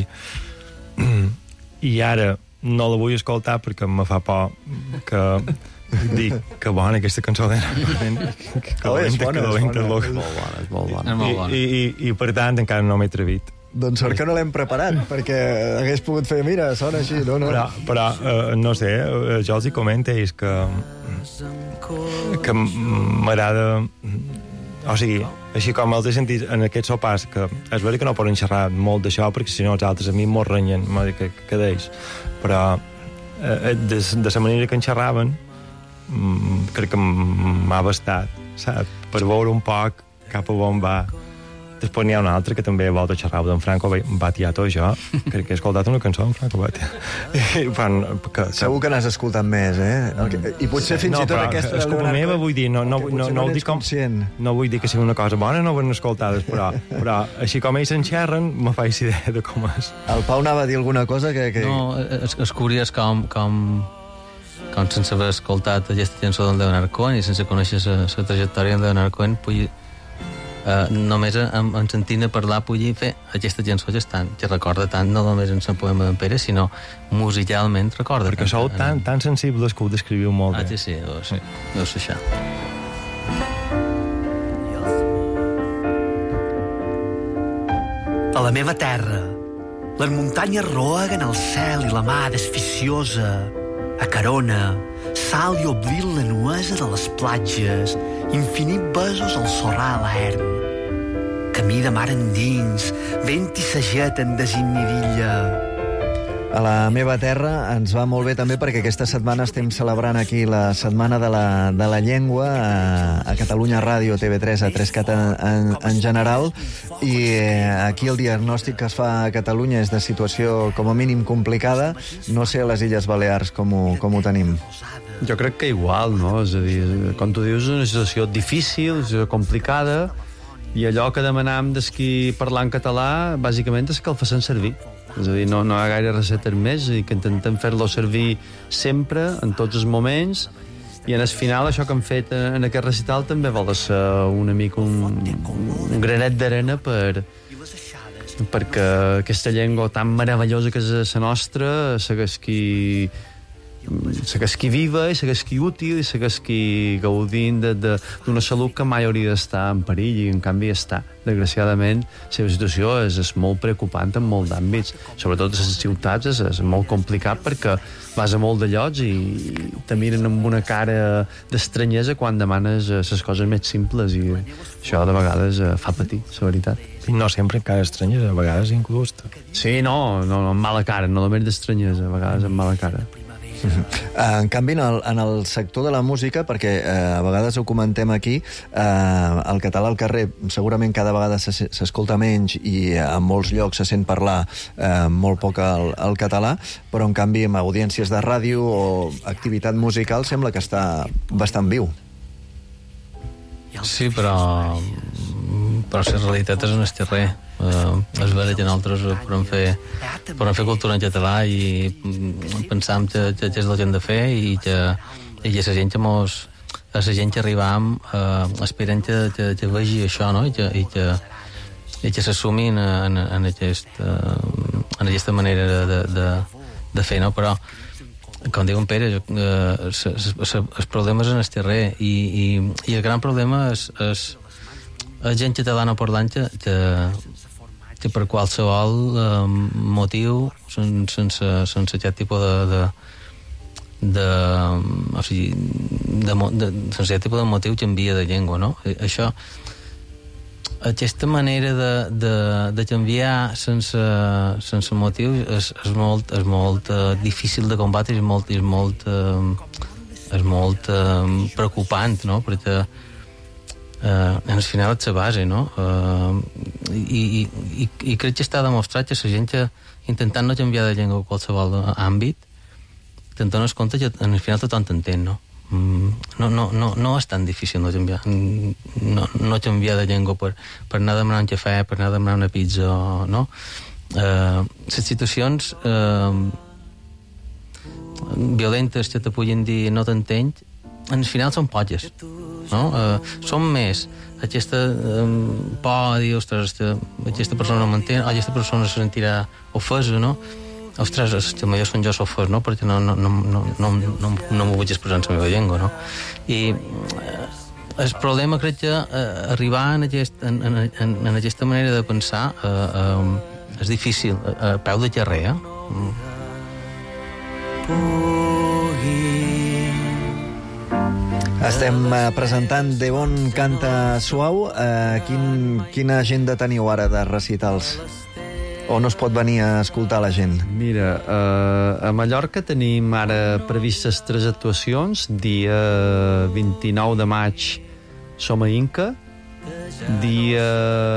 I ara no la vull escoltar perquè me fa por que dic que bona aquesta cançó de que dolenta, que dolenta. És molt bona, és molt bona. I, i, i per tant encara no m'he atrevit. Doncs sort que no l'hem preparat, perquè hagués pogut fer, mira, sona així, no, no. Però, però uh, no sé, uh, jo els hi comento és que que m'agrada, o sigui, així com els he sentit en aquests sopars, que és veritat que no poden xerrar molt d'això, perquè si no els altres a mi m'ho renyen, m'ho dic que, que d'ells, però uh, de, de la manera que en xerraven mm, crec que m'ha bastat, saps? Per veure un poc cap a on va. Després n'hi ha una altra que també vol xerrar d'en Franco Battiato, jo crec que he escoltat una cançó d'en Franco Battiato. Que... Segur que n'has escoltat més, eh? I potser fins no, i tot aquesta... És culpa meva, vull dir, no, no, no, no, no, dic com, no vull dir que sigui una cosa bona, no ho han escoltades, però, però així com ells enxerren, me faig idea de com és. El Pau anava a dir alguna cosa que... que... No, és, és curiós com, com, com sense haver escoltat aquesta cançó del Leonard Cohen i sense conèixer la trajectòria del Leonard Cohen, pugui Uh, només en, en sentint a parlar pugui fer aquesta cançó que, tant, que recorda tant, no només en el poema d'en Pere, sinó musicalment recorda. Perquè sou tan, tan sensibles que ho descriviu molt bé. Ah, sí, sí, deu ser, deu ser això. A la meva terra, les muntanyes roeguen el cel i la mà desficiosa, a Carona, sal i oblit la nuesa de les platges, infinit besos al sorrar a l'erm. Camí de mar endins, vent i saget en desinidilla. A la meva terra ens va molt bé també perquè aquesta setmana estem celebrant aquí la Setmana de la, de la Llengua a, a Catalunya Ràdio, T V tres, a tres-cat en, en, en general, i aquí el diagnòstic que es fa a Catalunya és de situació com a mínim complicada. No sé a les Illes Balears com ho, com ho tenim. Jo crec que igual, no? És a dir, com tu dius, és una situació difícil, una situació complicada, i allò que demanam des qui parlar en català, bàsicament és que el facin servir. És a dir, no, no hi ha gaire receptes més, i que intentem fer-lo servir sempre, en tots els moments, i en el final això que hem fet en aquest recital també vol ser una mica un, un granet d'arena per, perquè aquesta llengua tan meravellosa que és la nostra segueixi segueixi viva i segueixi útil i segueixi gaudint d'una salut que mai hauria d'estar en perill, i en canvi està. Desgraciadament, la seva situació és, és molt preocupant en molts àmbits, sobretot a les ciutats és, és molt complicat perquè vas a molt de llocs i, i te miren amb una cara d'estranyesa quan demanes les coses més simples, i això de vegades fa patir, la veritat. I no sempre encara estranyesa, a vegades inclús. Sí, no, no, no amb mala cara, no només d'estranyesa, a vegades amb mala cara. En canvi, en el, en el sector de la música, perquè eh, a vegades ho comentem aquí, eh, el català al carrer segurament cada vegada s'escolta menys i en molts llocs se sent parlar eh, molt poc el, el català, però en canvi amb audiències de ràdio o activitat musical sembla que està bastant viu. Sí, però però la realitat és en el terrer. Uh, és vera que nosaltres podem fer, podem fer cultura en català i pensam que, que, que és el que hem de fer i que, i que la gent que mos, a la gent que arribam uh, esperen que, que, que vegi això, no? I que, i que, i que s'assumin en, en, aquest, uh, en aquesta manera de, de, de fer, no? Però com diu en Pere, uh, el problema és en el terrer i, i, i el gran problema és, és la gent catalana parlant que, que, que per qualsevol eh, motiu sen, sense, sense aquest tipus de, de, de, o sigui, de, de, sense aquest tipus de motiu canvia de llengua, no? Això, aquesta manera de, de, de canviar sense, sense motiu és, és molt, és molt uh, difícil de combatre i és molt, és molt, uh, és molt uh, preocupant, no? Perquè Uh, en el final és la base, no? Uh, i, i, i crec que està demostrat que la gent que intentant no canviar de llengua a qualsevol àmbit t'entones compte que en el final tothom t'entén, no? Mm, no, no, no, no és tan difícil no canviar, no, no canviar de llengua per, per anar a demanar un cafè, per anar a demanar una pizza, no? Uh, les situacions uh, violentes que te puguin dir no t'entenc, en el final són poques, no? Uh, són més aquesta um, por de dir, ostres, aquesta persona no m'entén, o aquesta persona se sentirà ofesa, no? Ostres, que millor són jo ofès, no? Perquè no, no, no, no, no, no, no m'ho vull expressar en la meva llengua, no? I uh, el problema crec que uh, arribar en, aquest, en, en, en, en aquesta manera de pensar uh, uh, és difícil, a uh, peu de carrer, eh? Mm. Estem eh, presentant De Bon Canta Suau. Eh, quin, quina agenda teniu ara de recitals? O no es pot venir a escoltar la gent? Mira, eh, a Mallorca tenim ara previstes tres actuacions. Dia vint-i-nou de maig som a Inca. Dia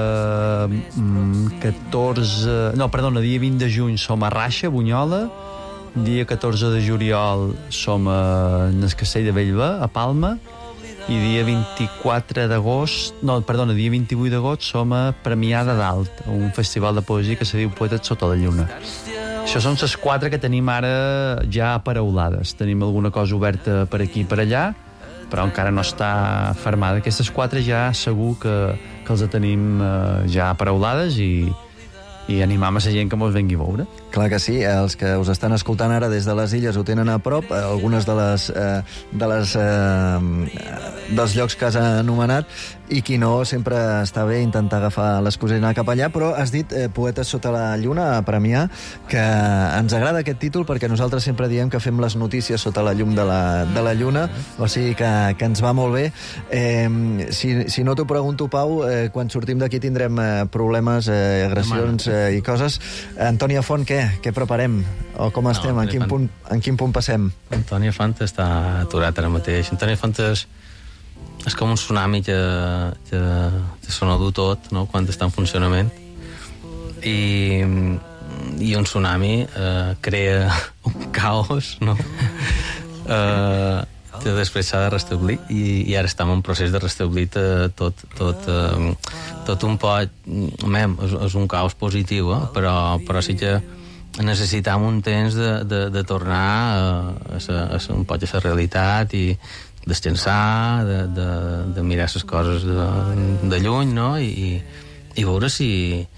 catorze... No, perdona, dia vint de juny som a Raixa, Bunyola. Dia catorze de juliol som a Castell de Bellver, a Palma, i dia vint-i-quatre d'agost, no, perdona, dia vint-i-vuit d'agost som a Premià de Dalt, un festival de poesia que se diu Poetes sota la lluna. Això són les quatre que tenim ara ja aparaulades. Tenim alguna cosa oberta per aquí i per allà, però encara no està fermada. Aquestes quatre ja segur que, que els tenim eh, ja aparaulades i i animam a la gent que mos vengui a veure. Clar que sí, els que us estan escoltant ara des de les illes ho tenen a prop, algunes de les, eh, de les eh, dels llocs que has anomenat, i qui no, sempre està bé intentar agafar l'excusa i anar cap allà, però has dit eh, Poetes sota la lluna, a Premià, que ens agrada aquest títol perquè nosaltres sempre diem que fem les notícies sota la llum de la, de la lluna, o sigui que, que ens va molt bé. Eh, si, si no t'ho pregunto, Pau, eh, quan sortim d'aquí tindrem eh, problemes, eh, agressions eh, i coses. Antònia Font, què? Què preparem? O com estem? No, en, quin punt, en quin punt passem? Antònia Font està aturat ara mateix. Antònia Font és, és com un tsunami que, que, que s'ho du tot, no?, quan està en funcionament. I, i un tsunami eh, crea un caos, no? Eh, que després s'ha de restablir i, i ara estem en procés de restablir tot, tot, eh, tot un poc... Mem, és, és un caos positiu, eh? però, però sí que necessitam un temps de, de, de tornar a, a, a, a un poc a la realitat i descansar, de, de, de mirar les coses de, de lluny, no? I, i veure si,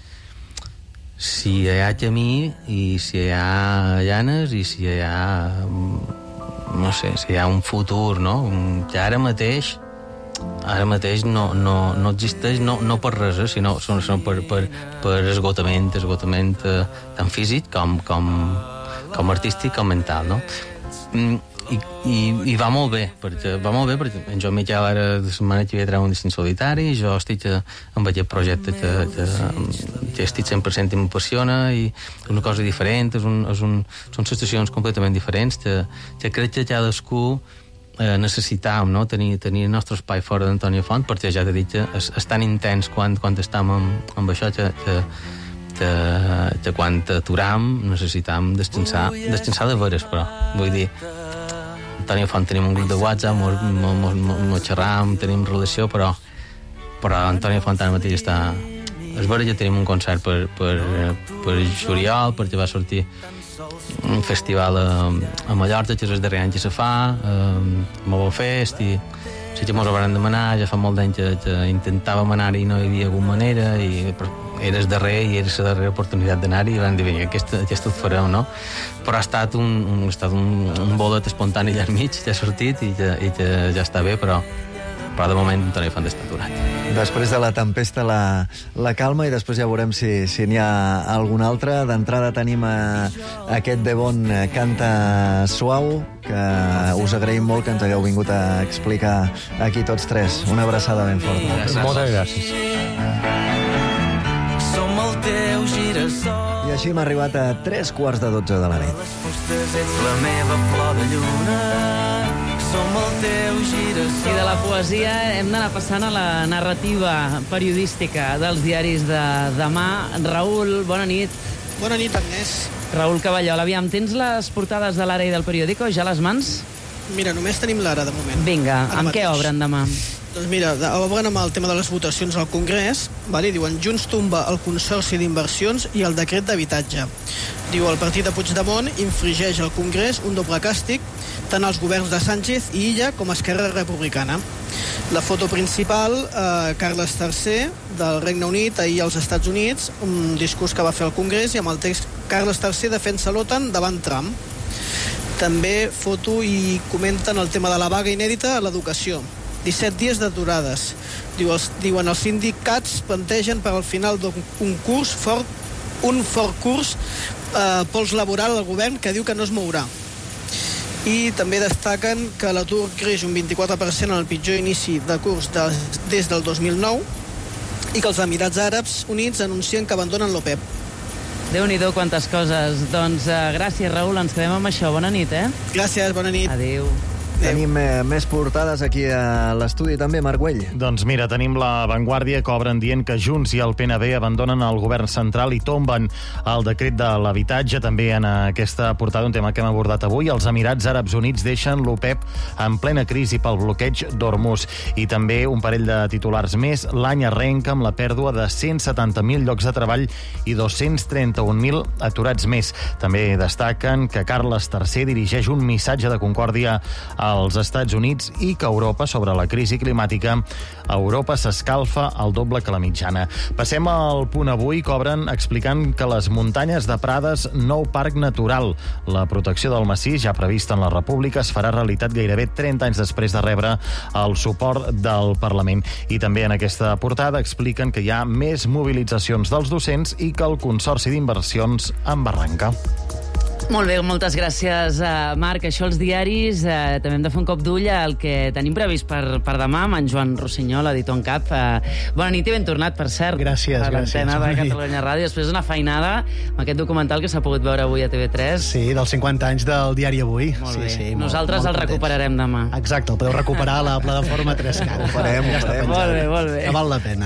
si hi ha camí i si hi ha llanes i si hi ha... no sé, si hi ha un futur, no? Que ara mateix ara mateix no, no, no existeix, no, no per res, eh, sinó, sinó per, per, per esgotament, esgotament eh, tant físic com, com, com artístic com mental, no? Mm, i, i, i va molt bé, perquè va molt bé perquè en Joan Miquel ara de setmana que havia treure un destí solitari, jo estic amb aquest projecte que, que, que estic cent per cent i m'apassiona i és una cosa diferent, és un, és un, són situacions completament diferents que, que crec que cadascú eh, necessitàvem, no? tenir, tenir el nostre espai fora d'Antonio Font, perquè ja t'he dit que és, és tan intens quan, quan estem amb, amb això que, que Que, que quan aturam necessitam descansar, descansar de veres, però vull dir, Antonio Font tenim un grup de WhatsApp, mos xerram, tenim relació, però però Antonio Font ara mateix està... És vera que tenim un concert per, per, per juliol, perquè va sortir un festival a, a Mallorca, que és el darrer any que se fa, a Mobile Fest, i sí que mos ho van demanar, ja fa molt d'any que, que intentàvem anar i no hi havia alguna manera, i era el darrer i era la darrera oportunitat d'anar-hi i van dir, vinga, aquesta, aquesta et fareu, no? Però ha estat un, un, ha estat un, un bolet espontani allà al mig, que ha sortit i que, i que ja està bé, però, però de moment Antonio Font està aturat. Després de la tempesta, la, la calma, i després ja veurem si, si n'hi ha algun altre. D'entrada tenim a, a aquest De Bon Canta Suau, que us agraïm molt que ens hagueu vingut a explicar aquí tots tres. Una abraçada ben forta. Gràcies. Moltes gràcies. Som el teu girassol. I així hem arribat a tres quarts de dotze de la nit. Ets la meva flor de lluna. Som el teu girassol. I de la poesia hem d'anar passant a la narrativa periodística dels diaris de demà. Raül, bona nit. Bona nit, Agnès. Raül Cavallol, aviam, tens les portades de l'Ara i del periòdico ja a les mans? Mira, només tenim l'Ara, de moment. Vinga, Ara amb mateix. què obren demà? Doncs mira, obren amb el tema de les votacions al Congrés, vale? Diuen Junts tomba el Consorci d'Inversions i el decret d'habitatge. Diu, el partit de Puigdemont infringeix al Congrés un doble càstig tant als governs de Sánchez i Illa com a Esquerra Republicana. La foto principal, eh, Carles tercer, del Regne Unit, ahir als Estats Units, un discurs que va fer al Congrés i amb el text Carles tercer defensa l'OTAN davant Trump. També foto i comenten el tema de la vaga inèdita a l'educació. disset dies d'aturades. Diu, els, diuen els sindicats plantegen per al final d'un curs fort, un fort curs eh, pols laboral al govern que diu que no es mourà. I també destaquen que l'atur creix un vint-i-quatre per cent en el pitjor inici de curs de, des del dos mil nou i que els Emirats Àrabs Units anuncien que abandonen l'OPEP. Déu-n'hi-do, quantes coses. Doncs uh, gràcies, Raül, ens quedem amb això. Bona nit, eh? Gràcies, bona nit. Adéu. Tenim eh, més portades aquí a l'estudi també, Marc Güell. Doncs mira, tenim la Vanguardia que obren dient que Junts i el P N B abandonen el govern central i tomben el decret de l'habitatge. També en aquesta portada, un tema que hem abordat avui, els Emirats Àrabs Units deixen l'OPEP en plena crisi pel bloqueig d'Hormuz. I també un parell de titulars més. L'any arrenca amb la pèrdua de cent setanta mil llocs de treball i dos-cents trenta-un mil aturats més. També destaquen que Carles tercer dirigeix un missatge de concòrdia als Estats Units i que Europa, sobre la crisi climàtica, Europa s'escalfa al doble que la mitjana. Passem al Punt Avui, que obren explicant que les muntanyes de Prades, nou parc natural. La protecció del massís, ja prevista en la República, es farà realitat gairebé trenta anys després de rebre el suport del Parlament. I també en aquesta portada expliquen que hi ha més mobilitzacions dels docents i que el Consorci d'Inversions embarranca. Molt bé, moltes gràcies, uh, Marc. Això els diaris, uh, també hem de fer un cop d'ull al que tenim previst per, per demà amb en Joan Rossinyol, editor en cap. Uh, bona nit i ben tornat, per cert. Gràcies, a gràcies. A l'antena de Catalunya Ràdio. Després d'una feinada amb aquest documental que s'ha pogut veure avui a T V tres. Sí, dels cinquanta anys del diari Avui. Molt sí, bé. sí, Nosaltres molt, el molt recuperarem demà. Exacte, el podeu recuperar a la plataforma tres cat. Ho farem, ho farem. Molt bé, molt bé. Que val la pena.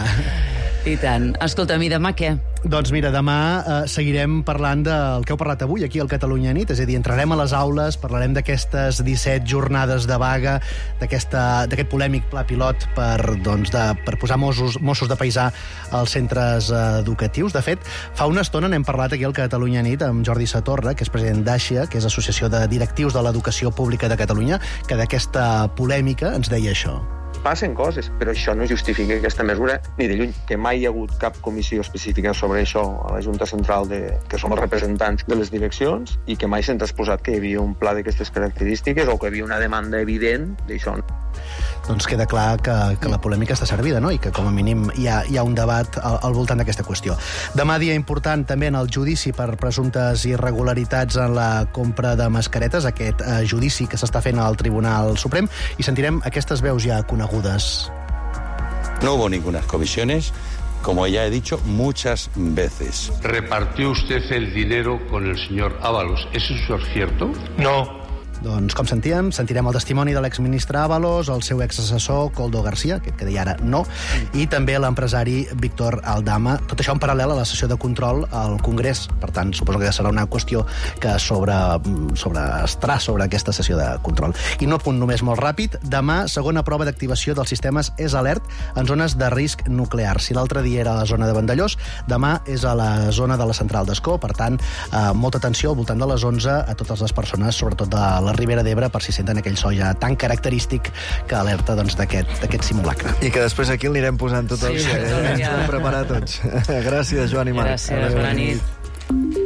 I tant. Escolta'm, i demà què? Doncs mira, demà eh, seguirem parlant del que heu parlat avui aquí al Catalunya Nit, és a dir, entrarem a les aules, parlarem d'aquestes disset jornades de vaga, d'aquest polèmic pla pilot per, doncs, de, per posar Mossos, Mossos de paisà als centres eh, educatius. De fet, fa una estona n'hem parlat aquí al Catalunya Nit amb Jordi Satorra, que és president d'Aixia, que és Associació de Directius de l'Educació Pública de Catalunya, que d'aquesta polèmica ens deia això. Passen coses, però això no justifica aquesta mesura ni de lluny, que mai hi ha hagut cap comissió específica sobre això a la Junta Central, de, que som els representants de les direccions, i que mai se'ns ha exposat que hi havia un pla d'aquestes característiques o que hi havia una demanda evident d'això. doncs queda clar que, que la polèmica està servida, no? I que com a mínim hi ha, hi ha un debat al, al voltant d'aquesta qüestió. Demà dia important també en el judici per presumptes irregularitats en la compra de mascaretes, aquest eh, judici que s'està fent al Tribunal Suprem, i sentirem aquestes veus ja conegudes. No hubo ninguna comisiones, como ya he dicho muchas veces. ¿Repartió usted el dinero con el señor Ábalos? ¿Eso es cierto? No. Doncs, com sentíem, sentirem el testimoni de l'exministre Ábalos, el seu exassessor, Koldo García, aquest que deia ara no, i també l'empresari Víctor Aldama. Tot això en paral·lel a la sessió de control al Congrés. Per tant, suposo que serà una qüestió que sobre, sobre estarà sobre aquesta sessió de control. I no punt només molt ràpid. Demà, segona prova d'activació dels sistemes És Alert en zones de risc nuclear. Si l'altre dia era a la zona de Vandellós, demà és a la zona de la central d'Ascó. Per tant, eh, molta atenció al voltant de les onze a totes les persones, sobretot de la Ribera d'Ebre, per si senten aquell so ja tan característic que alerta doncs, d'aquest simulacre. I que després aquí el anirem posant tot el Sí, dia. tot el Ens dia. podem preparar tots. Gràcies, Joan i Marc. Gràcies, bona nit.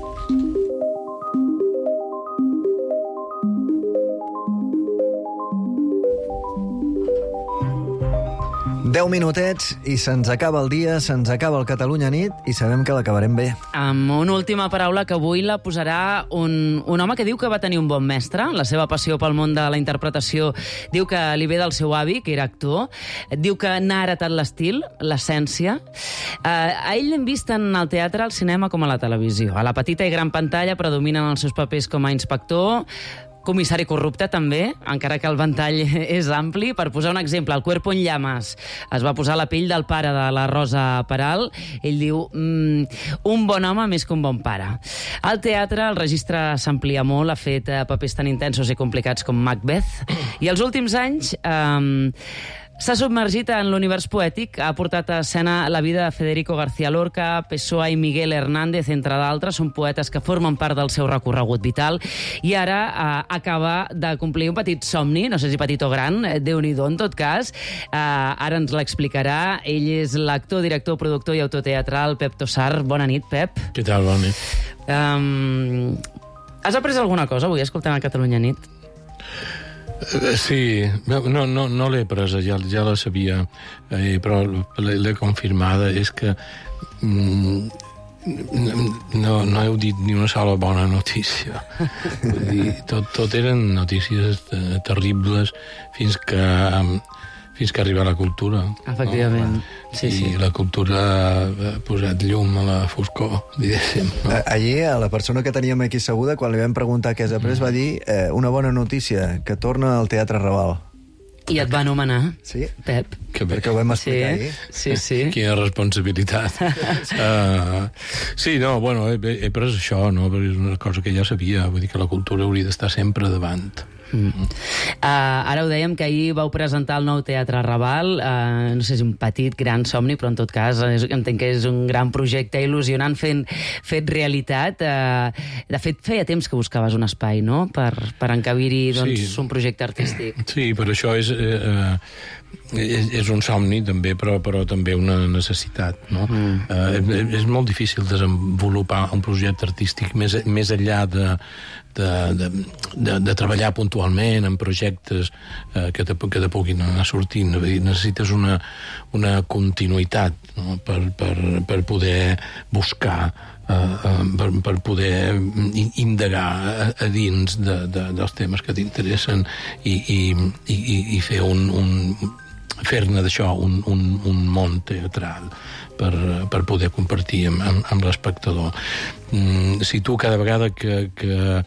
deu minutets i se'ns acaba el dia, se'ns acaba el Catalunya nit i sabem que l'acabarem bé. Amb una última paraula que avui la posarà un, un home que diu que va tenir un bon mestre. La seva passió pel món de la interpretació diu que li ve del seu avi, que era actor. Diu que n'ha heretat l'estil, l'essència. Eh, a ell l'hem vist tant al teatre, al cinema com a la televisió. A la petita i gran pantalla predominen els seus papers com a inspector, comissari corrupte, també, encara que el ventall és ampli. Per posar un exemple, el Cuerpo en llamas es va posar la pell del pare de la Rosa Peral. Ell diu, mm, un bon home més que un bon pare. Al teatre el registre s'amplia molt, ha fet eh, papers tan intensos i complicats com Macbeth, i els últims anys eh, s'ha submergit en l'univers poètic, ha portat a escena la vida de Federico García Lorca, Pessoa i Miguel Hernández, entre d'altres. Són poetes que formen part del seu recorregut vital, i ara eh, acaba de complir un petit somni, no sé si petit o gran, eh, Déu-n'hi-do en tot cas. Eh, ara ens l'explicarà. Ell és l'actor, director, productor i autor teatral Pep Tossar. Bona nit, Pep. Què tal, bona nit? Um, has après alguna cosa avui escoltant a Catalunya nit? Sí, no, no, no l'he presa, ja, ja la sabia, eh, però l'he confirmada. És que mm, no, no heu dit ni una sola bona notícia. Vull dir, tot, tot eren notícies terribles fins que... fins que arriba la cultura. Efectivament, no? Sí, I sí. la cultura ha posat llum a la foscor, diguéssim. No? Allí, a la persona que teníem aquí seguda, quan li vam preguntar què has après, va dir eh, una bona notícia, que torna al Teatre Raval. I et va anomenar, sí? Pep. Que bé. Perquè ho vam explicar sí, ahir. Sí, sí. Quina responsabilitat. uh, sí, no, bueno, he, he pres això, no? Perquè és una cosa que ja sabia, vull dir que la cultura hauria d'estar sempre davant. Mm. Uh, ara ho dèiem que ahir vau presentar el nou Teatre Raval, uh, no sé si un petit, gran somni, però en tot cas és, entenc que és un gran projecte il·lusionant fent, fet realitat. Uh, de fet, feia temps que buscaves un espai, no?, per, per encabir-hi doncs, Sí. un projecte artístic. Sí, per això és, eh, és, és un somni també, però, però també una necessitat, no? Mm. Eh, és molt difícil desenvolupar un projecte artístic més, més enllà de, de, de, de, de treballar puntualment en projectes eh, que, te, que te puguin anar sortint. Necessites una, una continuïtat, no?, per, per, per poder buscar, uh, per, per poder indagar a, a dins de, de, dels temes que t'interessen i, i, i, i fer un, un fer-ne d'això un, un, un món teatral per, per poder compartir amb, amb, amb l'espectador. Mm, si tu cada vegada que, que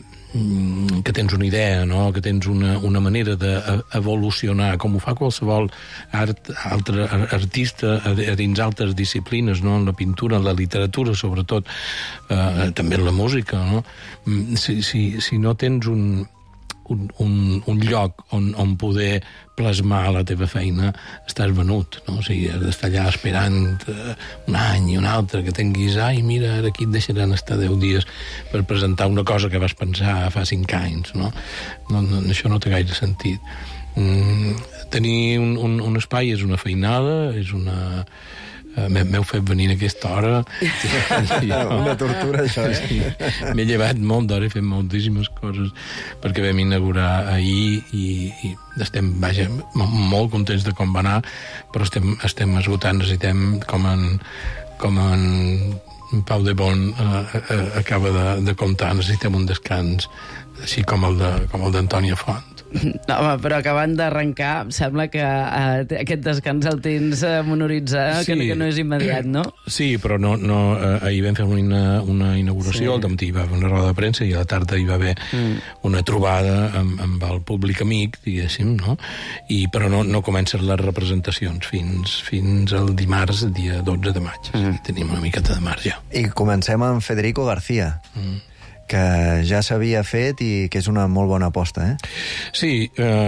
que tens una idea, no?, que tens una, una manera d'evolucionar, com ho fa qualsevol art, altre artista a, a dins altres disciplines, no?, en la pintura, en la literatura, sobretot, eh, també en la música, no? Si, si, si no tens un, un, un, un lloc on, on poder plasmar la teva feina, estàs venut, no? O sigui, has d'estar allà esperant uh, un any i un altre, que tinguis, ai, mira, ara aquí et deixaran estar deu dies per presentar una cosa que vas pensar fa cinc anys, no? no, no això no té gaire sentit. Mm, tenir un, un, un espai és una feinada, és una... m'heu fet venir a aquesta hora. Una tortura, això. Sí. M'he llevat molt d'hora, he fet moltíssimes coses, perquè vam inaugurar ahir i, i estem, vaja, molt contents de com va anar, però estem, estem esgotant, necessitem, com en, com en Pau de Bon eh, eh, acaba de, de comptar, necessitem un descans, així com el de, com el d'Antònia Font. No, home, però acabant d'arrencar, em sembla que uh, aquest descans el tens uh, monoritzat, sí. que, que no és immediat, no? Sí, però no, no, uh, ahir vam fer una, una inauguració, sí. Al dematí hi va haver una roda de premsa i a la tarda hi va haver mm. una trobada amb, amb el públic amic, diguéssim, no? I, però no, no comencen les representacions fins, fins al dimarts, dia dotze de maig. Mm. Sí, tenim una miqueta de marge. I comencem amb Federico García. Mm. que ja s'havia fet i que és una molt bona aposta, eh? Sí,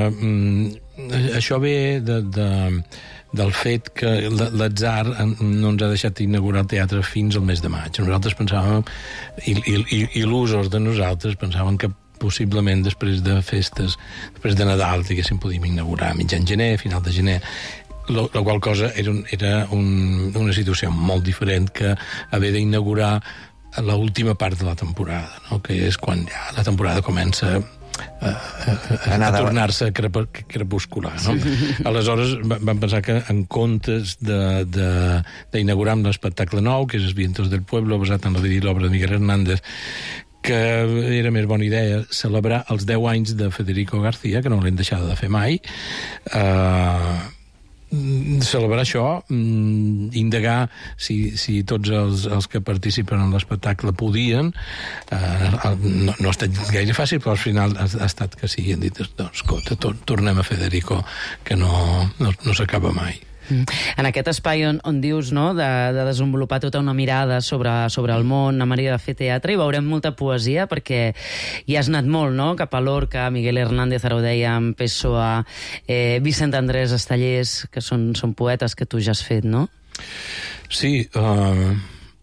eh, això ve de, de, del fet que l'atzar no ens ha deixat inaugurar el teatre fins al mes de maig. Nosaltres pensàvem, i, i, i l'usos de nosaltres pensaven que possiblement després de festes, després de Nadal, diguéssim, podíem inaugurar mitjan gener, final de gener, la qual cosa era, un, era un, una situació molt diferent que haver d'inaugurar a l'última part de la temporada, no? Que és quan ja la temporada comença a, a, a, a tornar-se crepuscular, no? Aleshores vam pensar que en comptes d'inaugurar amb l'espectacle nou, que és Els vientos del pueblo, basat en l'obra de Miguel Hernández, que era més bona idea celebrar els deu anys de Federico García, que no l'hem deixat de fer mai, eh... celebrar això, indagar si, si tots els, els que participen en l'espectacle podien. Uh, no, no ha estat gaire fàcil, però al final ha, ha estat que sí, han dit, doncs, escolta, tor tornem a Federico, que no, no, no s'acaba mai. En aquest espai on, on dius, no, de, de desenvolupar tota una mirada sobre, sobre el món, a manera de fer teatre, i veurem molta poesia, perquè hi has anat molt, no?, cap a Lorca, Miguel Hernández, ara ho dèiem, Pessoa, eh, Vicent Andrés Estellers, que són, són poetes que tu ja has fet, no? Sí, uh,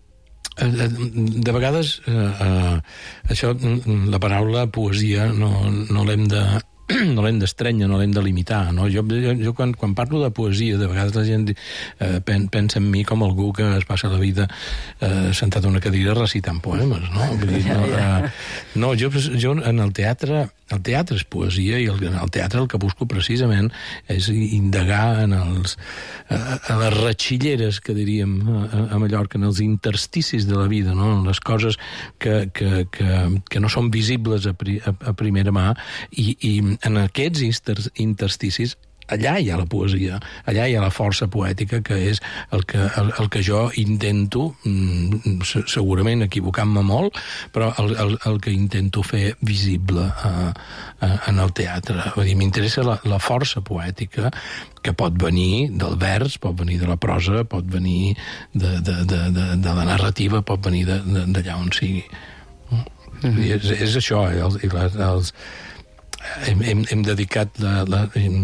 de vegades uh, uh, això, la paraula poesia no, no l'hem de no l'hem d'estrènyer, no l'hem de limitar, no? Jo, jo, jo quan, quan parlo de poesia, de vegades la gent eh, pen, pensa en mi com algú que es passa la vida eh, sentat a una cadira recitant poemes, no? Vull dir, no, eh, no jo, jo en el teatre, el teatre és poesia, i el, el teatre el que busco precisament és indagar en els, a, a les ratxilleres, que diríem a, a Mallorca, en els intersticis de la vida, no? En les coses que, que, que, que no són visibles a, pri, a, a primera mà, i, i en aquests intersticis allà hi ha la poesia, allà hi ha la força poètica, que és el que, el, el que jo intento, segurament equivocant-me molt, però el, el, el que intento fer visible a, a, en el teatre. Vull dir, m'interessa la, la força poètica, que pot venir del vers, pot venir de la prosa, pot venir de, de, de, de, de la narrativa, pot venir d'allà on sigui. Mm-hmm. és, és això, els, i les, els Hem, hem, hem dedicat la, la,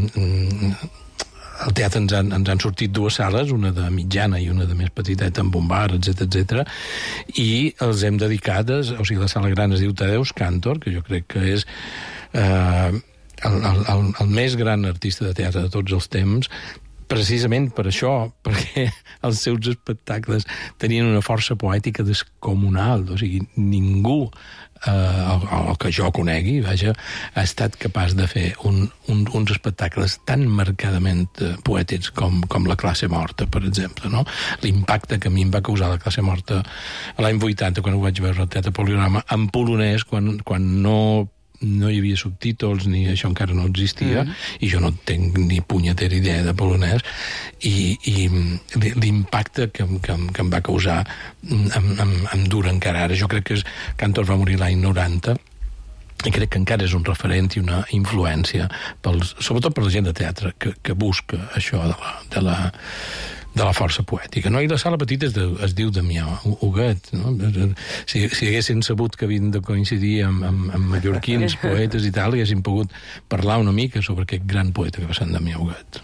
al teatre ens han, ens han sortit dues sales, una de mitjana i una de més petiteta, amb un bar, etcètera, etcètera, i els hem dedicat, o sigui, la sala gran es diu Tadeusz Kantor, que jo crec que és eh, el, el, el més gran artista de teatre de tots els temps, precisament per això, perquè els seus espectacles tenien una força poètica descomunal, o sigui, ningú eh, el, el que jo conegui, vaja, ha estat capaç de fer un, un, uns espectacles tan marcadament eh, poètics com, com La classe morta, per exemple, no? L'impacte que a mi em va causar La classe morta l'any vuitanta, quan ho vaig veure al Teatre Poliorama, en polonès, quan, quan no no hi havia subtítols, ni això encara no existia, mm. i jo no tenc ni punyetera idea de polonès, i, i l'impacte que, que, que em va causar em, em, em dura encara ara. Jo crec que és, Kantor va morir l'any noranta, i crec que encara és un referent i una influència, pels, sobretot per la gent de teatre, que, que busca això de la, de la de la força poètica, no? I la sala petita es, de, es diu Damià Huguet, no? Si, si haguessin sabut que havien de coincidir amb, amb, amb mallorquins, poetes i tal, haguessin pogut parlar una mica sobre aquest gran poeta que va ser en Damià Huguet.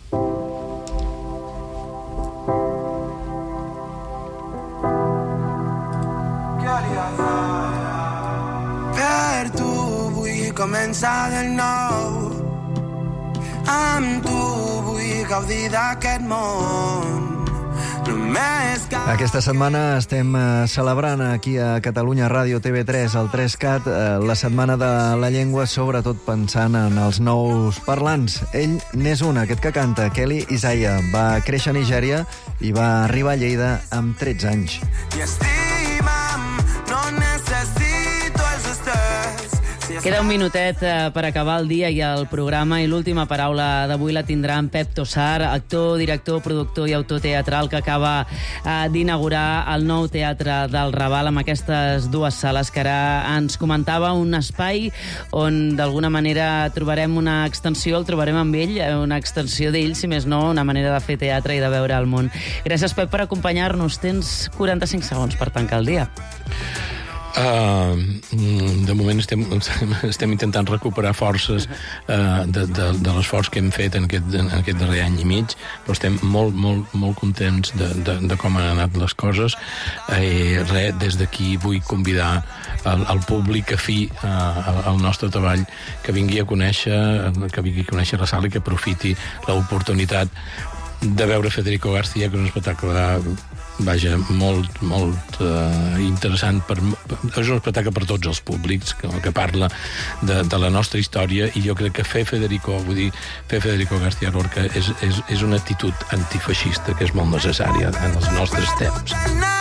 Per tu vull començar de nou, amb tu vull gaudir d'aquest món. No Aquesta setmana estem eh, celebrant aquí a Catalunya Ràdio T V tres, el tres cat, eh, la Setmana de la Llengua, sobretot pensant en els nous parlants. Ell n'és un, aquest que canta, Kelly Isaiah. Va créixer a Nigèria i va arribar a Lleida amb tretze anys. I estima'm, no necessito els estrès. Queda un minutet eh, per acabar el dia i el programa, i l'última paraula d'avui la tindrà en Pep Tossar, actor, director, productor i autor teatral, que acaba eh, d'inaugurar el nou Teatre del Raval amb aquestes dues sales que ara ens comentava, un espai on d'alguna manera trobarem una extensió, el trobarem amb ell, una extensió d'ell, si més no, una manera de fer teatre i de veure el món. Gràcies, Pep, per acompanyar-nos. Tens quaranta-cinc segons per tancar el dia. Uh, de moment estem, estem intentant recuperar forces uh, de, de, de l'esforç que hem fet en aquest, en aquest darrer any i mig, però estem molt, molt, molt contents de, de, de com han anat les coses. I res, des d'aquí vull convidar el, el públic afí uh, al nostre treball que vingui a conèixer que vingui a conèixer la sala i que aprofiti l'oportunitat de veure Federico García, que és un espectacle vaja, molt, molt uh, interessant. Per, és un espectacle per tots els públics, que, que parla de, de la nostra història, i jo crec que fer Federico, vull dir, fer Federico García Lorca és, és, és una actitud antifeixista que és molt necessària en els nostres temps.